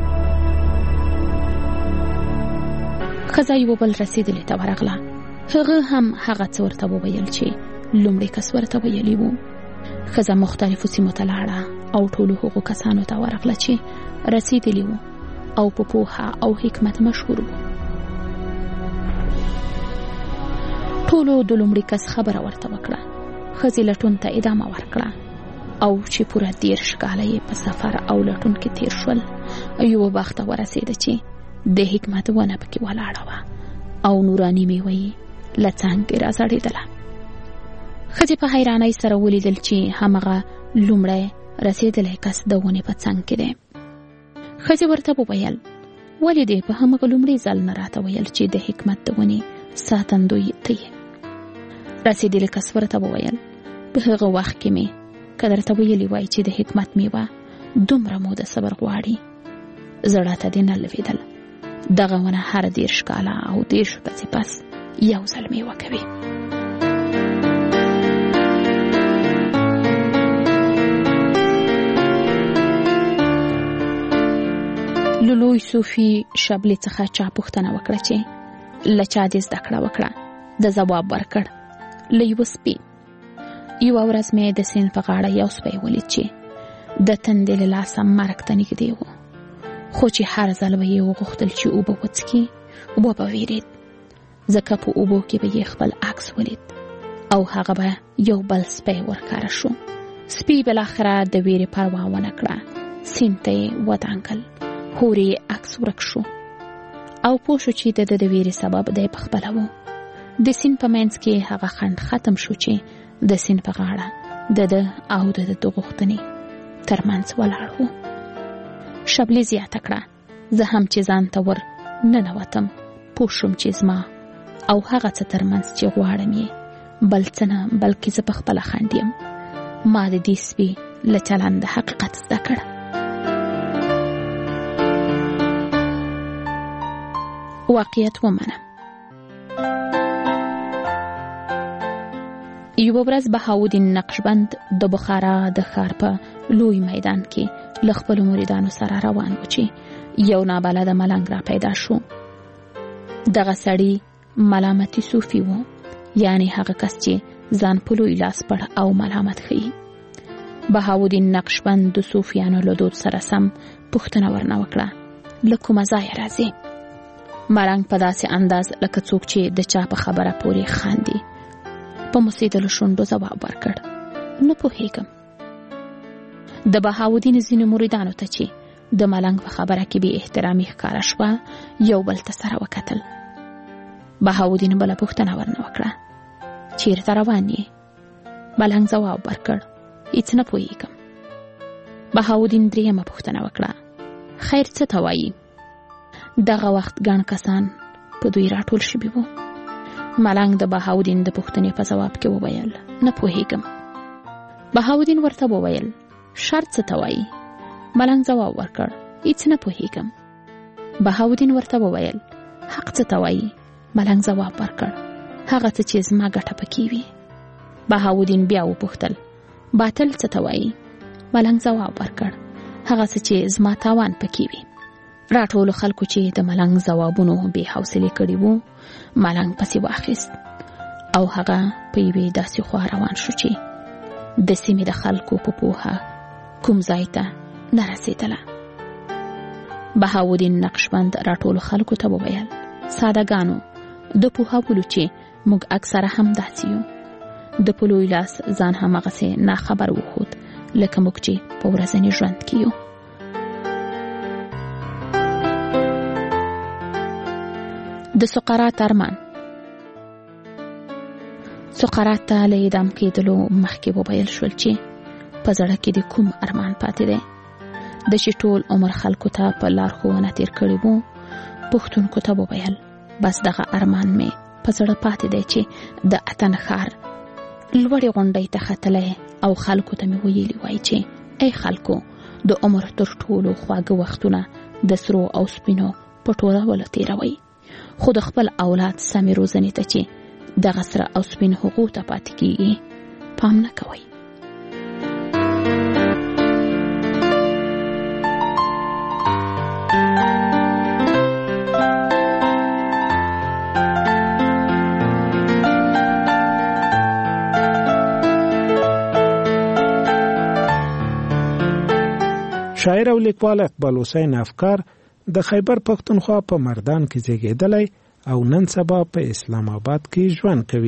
ښځه یوه بل رسېدلې ته ورغله. هغه هم هغه څه ورته وویل چې لومړی کس ورته ویلي وو. ښځه مختلفو سیمو ته لاړه او ټولو هغو کسانو ته ورغله چې رسېدلي وو او په پوهه او حکمت مشهور وو. ټولو د لومړي کس خبره ورته وکړه. ښځې لټون ته ادامه ورکړه او چې پوره 13 کاله یې په سفر او لټون کې تیر شول. یوه باغ ته ورسېده چې د حکمت ونه پکې ولاړه وه او نوراني میوه یې له څانګې راځړېدله. ښځې په حیرانۍ سره ولیدل چې همغه لومړی رسېدلی کس د ونې په څنګ کې دی. ښځې ورته وویل، ولې دې په همغه لومړي ځل نه راته ویل چې د حکمت د ونې ساتندوی ته یې؟ رسېدلی کس ورته وویل، په هغه وخت کې مې که درته ویلي وای چې د حکمت میوه دومره موده صبر غواړي، زړه ته دې نه لوېدل. دغه ونه هر 13 کاله او 13 ورځې پس یو ځل میوه کوي. لوی صوفي شبلې څخه چا پوښتنه وکړه چې له چا دې زده کړه وکړه؟ د ځواب ورکړ، له یوه سپي. یوه ورځ مې د سیند په غاړه یو سپی ولید چې د تندې له لاسه مرګ ته نږدې و، خو چې هر ځل به یې وغوښتل چې اوبه وڅښي وبه ویرېد، ځکه په اوبو کې به یې خپل عکس ولید او هغه به یو بل سپی ورکاره شو. سپي بالاخره د ویرې پروا ونه کړه، سیند ته یې ودانګل، هورې عکس ورک شو او پوه شو چې د ویرې سبب دی پخپله و. د سیند په منځ کې هغه خنډ ختم شو چې د سیند په غاړه د او د غوښتنې ترمنځ ولاړ و. شبلې زیاته کړه، زه هم چې ځان ته ور ننوتم پوه شوم چې زما او هغه څه ترمنځ چې غواړم یې بل څه نه بلکې زه پخپله خنډ یم. ما د دې سپي له چلند د حقیقت زده کړه. واقعیت ومنه. یوه ورځ بهاودین نقشبند د بخارا د ښار په لوی میدان کې له خپلو مریدانو سره روان و چې یو نابلده ملنګ را پیدا شو. دغه سړی ملامتي صوفي و، یعنی هغه کس چې ځان په لوی لاس پړ او ملامت ښیي. بهاودین نقشبند د صوفیانو له دود سره سم پوښتنه ورنه وکړه، له کومه ځایه راځې؟ ملنګ په داسې انداز لکه څوک چې د چا په خبره پورې خاندي په مسېدلو شونډو ځواب ورکړ، نه پوهېږم. د بهاودین ځینو مریدانو ته چې د ملنګ په خبره کې بې احترامي ښکاره شوه یو بل ته سره وکتل. بهاودین بله پوښتنه ورنه وکړه، چېرته روان یې؟ ملنګ ځواب ورکړ، هېڅ نه پوهېږم. بهاودین درېیمه پوښتنه وکړه، خیر څه ته وایي؟ دغه وخت ګڼ کسان په دوی راټول شوي وو. ملنګ د بهاودین د پوښتنې په ځواب کې وویل، نه پوهېږم. بهاودین ورته وویل، شرط څه ته وایي؟ ملنګ ځواب ورکړ، هېڅ نه پوهېږم. بهاودین ورته وویل، حق څه ته وایي؟ ملنګ ځواب ورکړ، هغه څه چې زما ګټه پکې وي. بهاودین بیا وپوښتل، باطل څه ته وایي؟ ملنګ ځواب ورکړ، هغه څه چې زما تاوان پکې وي. راټولو خلکو چې د ملنګ ځوابونو بې حوصلې کړي وو ملنګ پسې واخیست او هغه په یوې داسې خوا روان شو چې د سیمې د خلکو په پوهه کوم ځای ته نه رسېدله. بهاودین نقشبند راټولو خلکو ته وویل، سادهګانو، د پوهولو چې موږ اکثره هم داسې یو. د په لوی لاس ځان هماغسې ناخبر وښود لکه موږ چې په ورځني ژوند کې یو. د سقراط ارمان. سقراط ته له اعدام کېدلو مخکې وویل شول چې په زړه کې د کوم ارمان پاتې دی. د چې ټول عمر خلکو ته په لارښوونه تیر کړی وو، پښتونکو ته وویل بس دغه ارمان مې په زړه پاتې دی چې د اتن ښار لوړې غونډۍ ته ختلی او خلکو ته مې ویلي وای چې ای خلکو د عمر تر ټولو خواږه وختونه د سرو او سپینو په ټولولو تېروئ، خو د خپل اولاد سمې روزنې ته چې دغه سره او سپین حقوق ته پاتې کیږي پام نه کوئ. شاعر او لیکوال اقبال حسین افکار د خیبر پښتونخوا په مردان کې زیږیدلی او نن سبا په اسلام آباد کې ژوند کوي.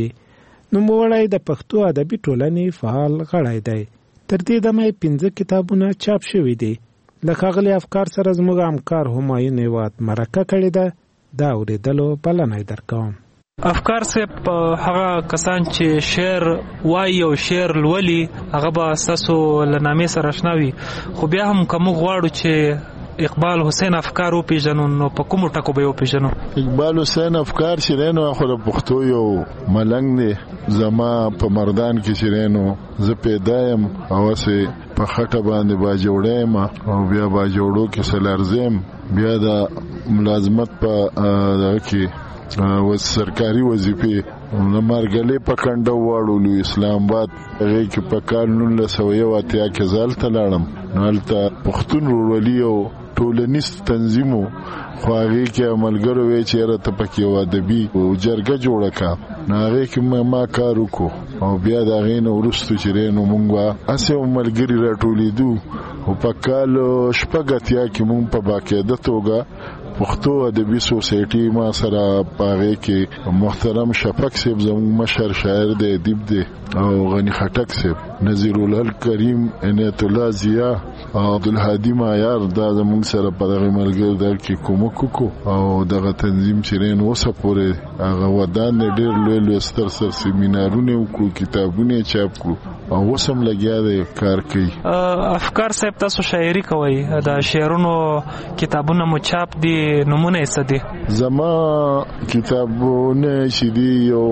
نوموړی د پښتو ادبي ټولنې فعال غړی دی. تر دې دمه 15 کتابونه چاپ شوي دي. له ښاغلي افکار سره زموږ همکار همایون هیواد مرکه کړې ده. دا اورېدلو بلنه درکوم. افکار صاحب هغه کسان چې شعر وایي او شعر لولي هغه به ستاسو له نامې سره اشنا وي، خو بیا هم که موږ غواړو چې اقبال حسین افکار وپېژنو نو په کومو ټکو به یې وپېژنو؟ اقبال حسین افکار چې دی نو خو د پښتو یو ملنګ دی. زما په مردان کې چې دی نو زه پیدا یم او هسې په خټه باندې باجوړی یم او بیا باجوړو کې سلارزه یم، بیا د ملازمت په دغه کې سرکاري وظیفې د مارګلې په کنډه واړولو اسلام آباد. هغې کې په کال 1981 کې زه هلته لاړم، نو هلته پښتون ورورولي او ټولنیز تنظیم و، خو هغې کې ملګرو وی چې یاره ته پکې یو ادبي جرګه جوړه کړه، نو هغې کې ما کار وکړو او بیا د هغې نه وروستو چې دی نو موږ به هسې ملګري راټولېدو او په کال 86 کې موږ په باقاعده توګه پښتو ادبي سوسایټي ما سره پاغې کې محترم شفق صاحب زموږ مشر شاعر دی، ادیب دی، او غنی خټک صاحب، نذیر الحق کریم، عنایت الله ضیا او عبدالهادي معیار، دا زموږ سره په دغه ملګرو در کې کومک وکړو او دغه تنظیم چې رین اوسه پورې هغه ودان ډېر لوی لوی ستر سیمینارونه وکړو، کتابونه چاپ کړو او اوس هم لګیا دی کار کوي. افکار صاحب تاسو شاعري کوئ، د شعرونو کتابونه مو چاپ دي، نمونه یې څه دي؟ زما کتابونه چې دي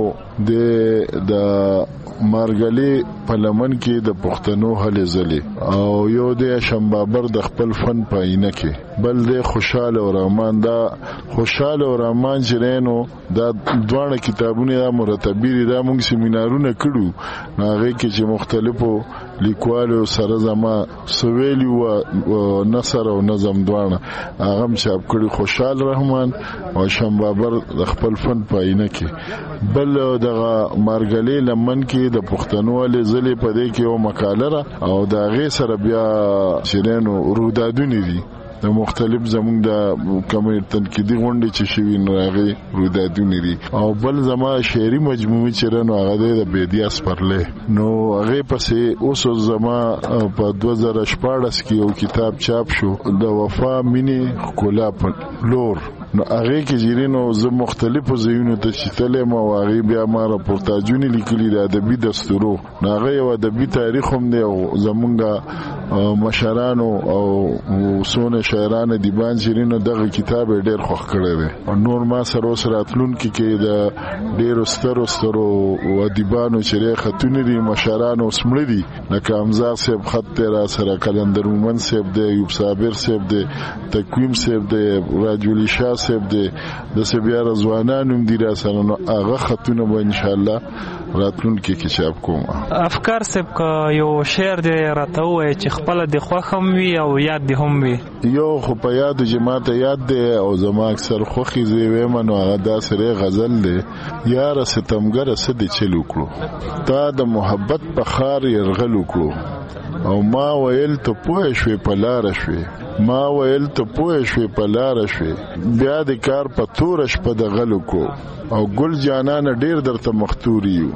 یو د مارګلې په لمن کې د پښتنو هلې ځلې او یو د شمبابر د خپل فن په آینه کې، بل د خوشحال او رحمان. دا خوشحال او رحمان چې رینو دا دواړه کتابونه دا مرتبی دي، دا موږ سیمینارونه کړو، نو هغې کې چې مختلفو لیکوالو سره زما سویلی و نثر او نظم دواړه هغه هم چاپ کړي، خوشحال رحمان او شمبابر د خپل فن په آینه کې. بل دغه مارګلې لمن کې د پښتنو هلې ځلې په دې کې یو مقاله ده او د هغې سره بیا چې رینو رویدادونه دي د مختلف زموږ د کومې تنقیدي غونډې چې شوي نو هغې رویدادونه دي. او بل زما شعري مجموعې چې رنو هغه دی د بیدیا سپرلی، نو هغې پسې اوس زما په 2014 کې یو کتاب چاپ شو د وفا مینې ښکلا په لور، نو هغې کې جیرینو زه مختلفو ځایونو ته چې تلم او هغې بیا ما راپورتاجونه لیکلي د ادبي دستورو، نو هغه یو ادبي تاریخ هم دی او زمونږ مشرانو او څونه شاعران ادیبان جیرینو دغه کتاب ډېر خوښ کړی دی. او نور ما سره اوس راتلونکي کې د ډېرو سترو ادیبانو چې خطونه دي مشرانو اوس مړه دي، لکه امزاق صاحب خط دی را سره، قلندر مومن صاحب دی، ایوب صابر صاحب دی، تقویم صاحب دی، راجولی شاه صاحب دی، داسې بیا رضوانان هم دي را سره، نو هغه خطونه به انشاءالله راتلونکي کې چاپ کوم. افکار صاحب که یو شعر دی راته ووایي چې خپله دې خوښ هم وي او یاد دې هم وي؟ یو خو په یادو چې ماته یاد دی او زما اکثر خوښې زه ویم نو هغه داسې ری غزل دی: یاره ستمګره څه دې چل وکړو، تا د محبت په خار یرغل وکړو او ما ویل ته پوه شوې په لاره شوې، ما ویل ته پوه شوې په لاره شوې، بیا د کار په توره شپه د غل وکړو او ګل جانانه ډېر درته مختور یو،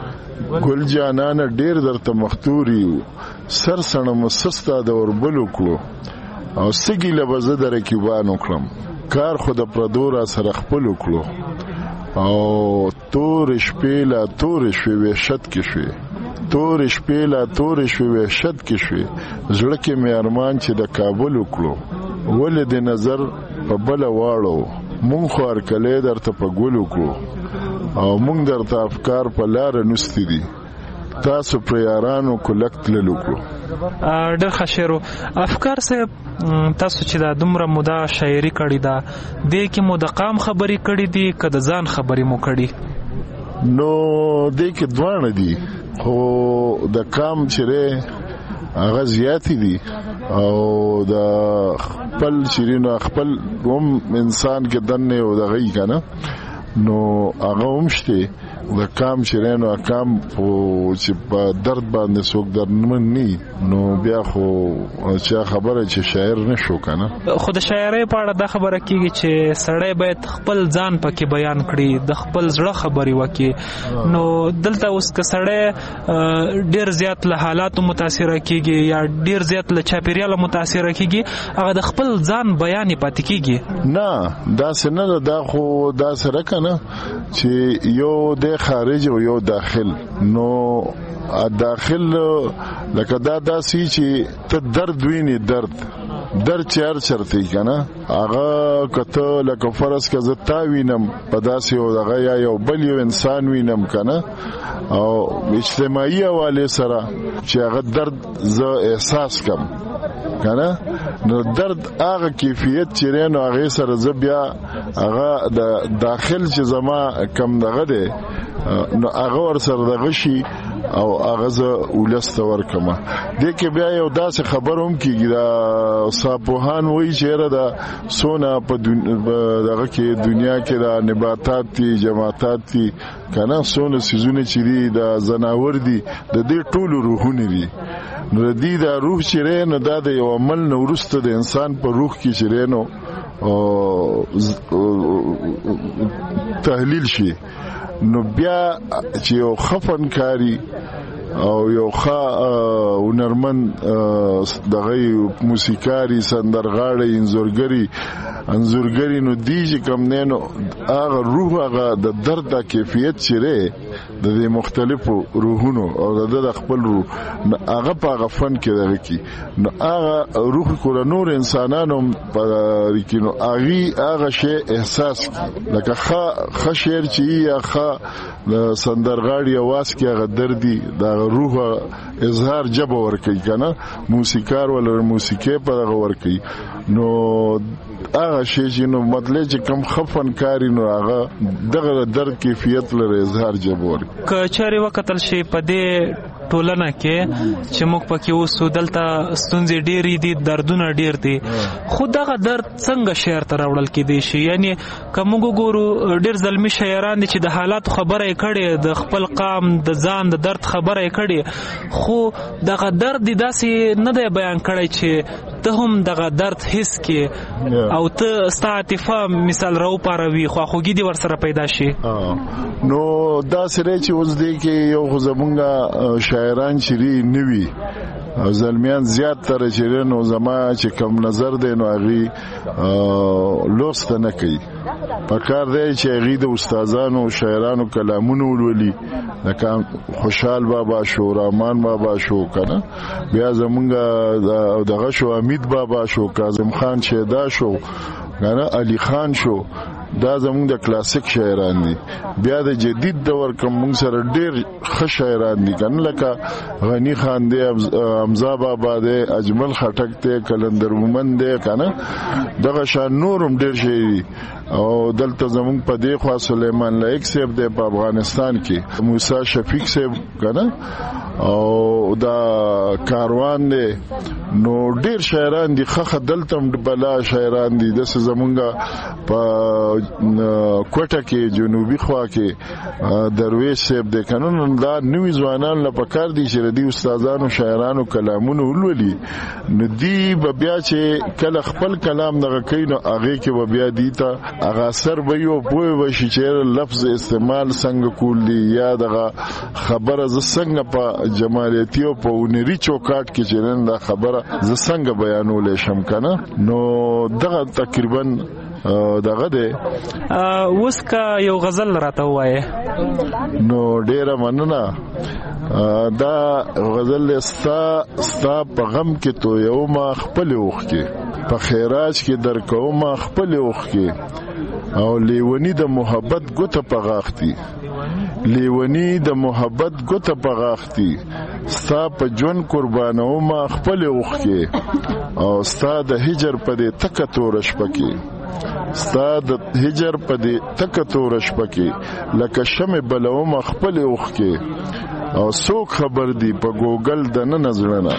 ګل جانانه ډېر درته مختور یو، سر سړم سستا د وربل وکړو او سګي له به زه د رقیبان وکړم، کار خو د پردو را سره خپل وکړو او تورې شپې لا تورې شوې وحشت کې شوې، تور شپې لا تور شوي وحشت کې شوي زړه کې مې ارمان چې د کابل وکړو ولې د نظر په بل واړو مونږ خو هرکلی درته په ګل وکړو او مونږ درته افکار په لاره نوستي دي تاسو پر یارانو کلک تللو کړو. ډېر ښه شعر افکار صاحب تاسو چې دا دومره موده شاعري کړې ده دې کې مو د قام خبرې کړې دي که د ځان خبرې مو کړې؟ نو دې کې دواړه دي خو د قام چې هغه زیاتې دي او د خپل شیرینو خپل هم انسان کې دنه او دغه یې کنه نو هغه هم شته د کام شیرینو کام چې په درد باندې څوک درمن ني نو بیا خو چې خبره چې شاعر نشو کنه خو د شاعرۍ په اړه دا خبره کیږي چې سړی باید خپل ځان پکې بیان کړي د خپل زړه خبرې وکړي نو دلته اوس که سړی ډیر زیات له حالاتو متاثر کیږي یا ډیر زیات له چاپیریال متاثر کیږي هغه د خپل ځان بیان پاتې کیږي نه دا څنګه دا خو دا سره کنه چې یو د خارج او یو داخل نو داخل لکه دا داسي چې ته درد ویني درد چرته کنه هغه کته لکه فرض که زه تا وینم په داسې او دغه یا یو بل یو انسان وینم کنه او اجتماعي حواله سره چې هغه درد زه احساس کم کنه نو درد هغه کیفیت چې رینو هغه سره زه بیا هغه د داخل چې زما کم دغه ده نو هغه ور سره دغه شي او هغه زه ولست ورکما د کې بیا یو داسې خبروم کیږي دا صاحبوهان وایي چې را دا سونا په دغه کې دنیا کې دا نباتات دي جماعتات دي کنه سونه سيزونه چې دي دا زناور دي د دې ټولو روحونه دي نو دې دا روح چې رینو دا د یو عمل نو ورسته د انسان په روح کې چې رینو تحلیل شي نو بیا چې یو خفنکاری او یو هنرمن دغه موسیقاری سندرغاړی انځورګری نو دی چې کم نه نو هغه روح هغه د درد د کیفیت چیرې د مختلفو روحونو او د خپل روح هغه په غفن کې دغه کی نو هغه روح کول نور انسانانو په ریکینو هغه شی احساس لکه خشیر چې یا سندرغاړی आवाज کې هغه دردي د روح اظهار جبه ور کوي کنه موسیقار ولر موسیقي په هغه ور کوي نو هغه شی چې نو مطلب چې کم خفن کاری نو هغه دغه درد کیفیت لري اظهار جبه ور کچاري وکتل شي په دې ټولنه کې چې موږ پکې اوسو دلته ستونزې ډېرې دي دردونه ډېر دي خو دغه درد څنګه شعر ته راوړل کېدی شي یعنی که موږ وګورو ډېر زلمي شاعران دي چې د حالاتو خبره یې کړې د خپل قام د ځان د درد خبره یې کړې خو دغه درد دې داسې نه دی بیان کړی چې ته هم دغه درد حس کې او ته ستا عاطفه مثال راوپاروي خواخوږي دې ورسره پیدا شي نو دا سره چې اوس دی کې یو زمونږ شاعران چې نوي زلمیان زیات تر چې نو زما چې کم نظر دی نو هغه لوست نه کوي پکار دی چې هغه د استادانو شاعرانو کلامونه ولولي لکه خوشحال بابا شو رحمان بابا شو کنه بیا زمونږ دغه شو امید بابا شو کاظم خان شیدا شو کنه علی خان شو دا زمونږ د کلاسیک شاعران دي بیا د جدید دور کوم موږ سره ډېر ښه شاعران دي کنه لکه غنی خان دی حمزه بابا دی اجمل خټک دی کلندر مومن دی کنه دغه شان نورم ډېر شي او دلته زمونږ په دی خوا سلیمان لایق صاحب دی په افغانستان کې موسی شفیق صاحب کنه او دا کاروان دی نو ډېر شاعران دي خخ دلته بلا شاعران دي د زمونږ په کوټه کې جنوبي خوا کې درویش صاحب د قانون دا نوې ځوانان لپاره دي چې د استادانو شاعرانو کلامونه ولولي ندی بیا چې کله خپل کلام دغه کینو هغه کې بیا دی ته هغه اثر به یو پوي وشي چې لفظ استعمال څنګه کول دي یا دغه خبره ز څنګه په جمالیتي او په ونري چوکاټ کې چې نن دا خبره ز څنګه بیانول شم کنه نو دغه تقریبا دغه ده اوس کا یو غزل راته وایي نو ډیره مننه دا غزل ستا په غم کې تو یو ما خپل اوخ کې په خیراج کې درکو ما خپل اوخ کې او لیونی د محبت ګوته په غاختي لیونی د محبت ګوته په غاختي ستا په جون قربانو ما خپل اوخ کې او ستا د هجر په دې تک تورش پکې ستا د هجر په دې تک تورش پکې لکه شمع بلو ما خپل اوخ کې او څوک خبر دی په ګوګل د نه نظرنا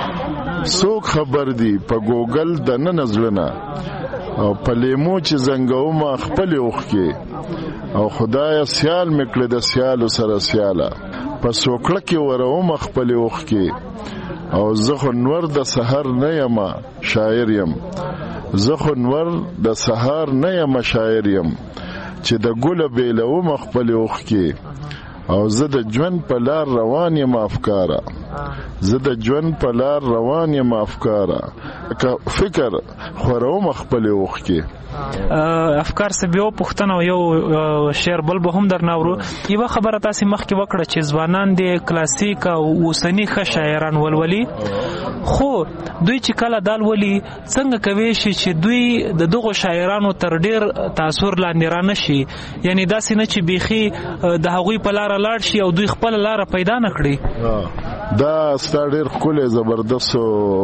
څوک خبر دی په ګوګل د نه نظرنا او په لیمو چې زنګو ما خپل اوخ کې او خدای سیال میکړه د سیالو سره سیاله په سوکړه کې ورو ما خپل اوخ کې او زخه نور د سحر نه یم شاعر یم زخه نور د سحر نه یم شاعر یم چې د ګل بیلو ما خپل اوخ کې او زه د ژوند په لار روان یم افکاره زه د ژوند په لار روان یم افکاره که فکر خوروم خپل اوخ کې افکار سبیو پښتنه یو شعر بل به هم درناورو یو خبره تاسو مخکې وکړه چې ځوانان د کلاسیک او اوسنی ښه شاعران ولولي خو دوی چې کله دال ولي څنګه کوي چې دوی د دغه شاعرانو تر ډیر تاثیر لاندې را نشي یعنی داسې نه چې بيخي د هغوی په لار لاړ شي او دوی خپل لار پیدا نکړي دا ستاره خپل زبردست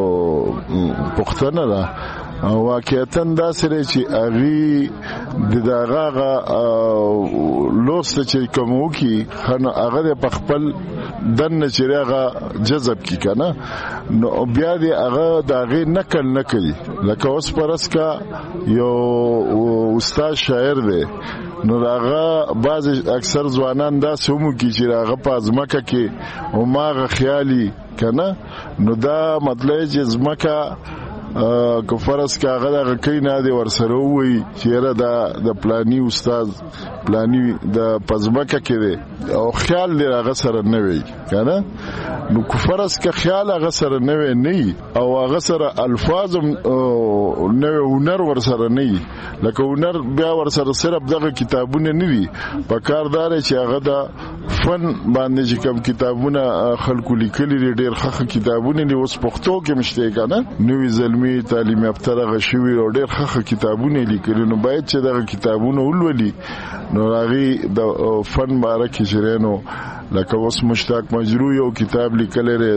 پښتنه ده واقعیتاً دا سره چې اغي د دغه لوست چې کومو کی خنه هغه په خپل دن چیرغه جذب کی کنه نو بیا دی هغه دغه نقل نه کوي لکه اوس پرسکا یو استاد شاعر دی نو هغه بعض اکثر ځوانان دا سمو کی چې هغه په ازمکه کې او ماغه خیالي کنه نو دا مطلب چې ازمکه که فرض که هغه دغه کوي نه دی ورسره ووایي چېره د پلاني استاد پلاني د پزمکه کې دی او خیال دی هغه سره نه وي که نه نو که فرض که خیال هغه سره نه وي نه او هغه سره الفاظ نه وي هنر ورسره نه وي لکه هنر بیا ورسره صرف دغه کتابونه نه وي په کار دا دی چې هغه د فن باندې چې کوم کتابونه خلکو لیکلي دي ډېر ښه کتابونه دي اوس پښتو کې مشته که نه نوي زلمي تعلیم یافته رغه شوي او ډېر ښه کتابونه لیکلي نو باید چې دغه کتابونه ولولي نو هغې د فن باره کې چې نو لکه اوس مشتاق مجروح یو کتاب لیکلی دی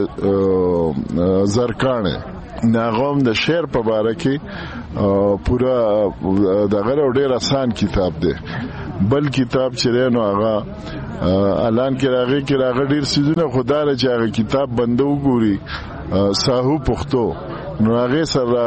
زرکاڼې ناغوم د شعر په باره کې پورا دغه ډېر آسان کتاب دی بل کتاب چې نو هغه الان کې راغی ډېر څیزونه خو دا چې هغه کتاب بنده وګوري ساهو پښتو نو هغه سره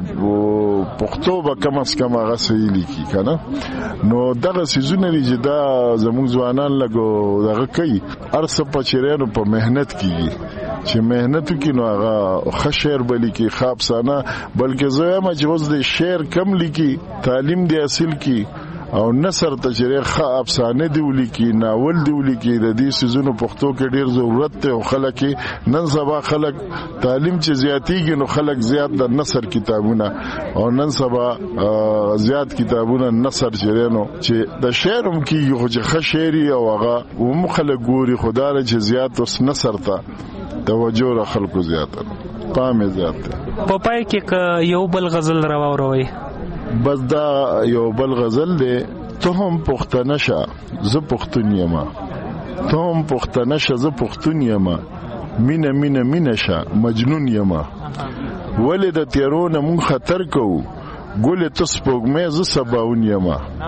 پښتو به کم از کم هغه صحیح لیکي کنه نو دغه سيزونه دي چې دا زموږ ځوانان لګو دغه کوي ارسه په چیرانو په مهنت کیږي چې مهنت کوي نو هغه ښه شعر به لیکي خواب سانه بلکې زه ما چې اوس د شعر کم لیکي تعلیم دی اصل کی او نثر ته چې ښه افسانه دی ولیکي ناول دی ولیکي د دې سيزونو پښتو کې ډیر ضرورت ته او خلک نن سبا خلک تعلیم چې زیاتیږي نو خلک زیات د نثر کتابونه او نن سبا زیات کتابونه نثر چیرانو چې د شعر هم کیږي خو چې ښه شعري او هغه هم خلک ګوري خدای چې زیات اوس نثر ته توجه را خلکو زیاته پام زیات په پای کې یو بل غزل راووروي بس دا یو بل غزل دی ته هم پښتنه شه زه پښتون یم ته هم پښتنه شه زه پښتون یم مینه مینه مینه شه مجنون یم ولې د تیرونه مون خطر کوو ګل ته سپوږمۍ زه سباون یم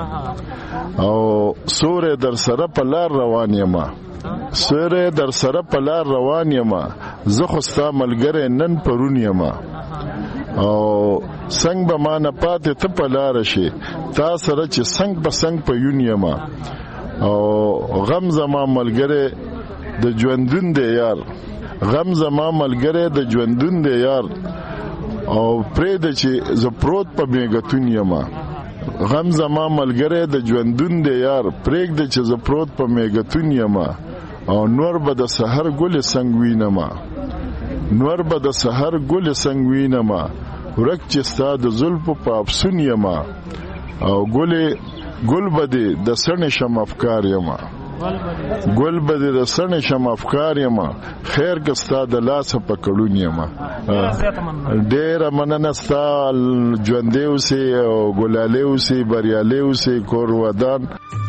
او سورې در سره په لار روان یم سورې در سره په لار روان یم زه خو ستا ملګری نن پرون یم او څنګه به ما نه پاتې ته په لاره شي تا سره چې څنګ په څنګ په یون یم او غم زما ملګری د ژوندون دی یار غم زما ملګری د ژوندون دی یار او پرېږده چې زه پروت په میګتون یم غم زما ملګری د ژوندون دی یار پرېږده چې زه پروت په میګتون یم او نور به د سحر ګل څنګ وینم نور به د سحر ګل څنګ وینم ورک چې ستا د زلفو په افسون یم او ګل به دې د سڼې شم افکار یم ګل به د رسنې شم افکار یم خیر کستا د لاس په کړون یم ډېر مننه ستا ژوندې اوسې او ګلاله اوسې بریالي اوسې کور ودان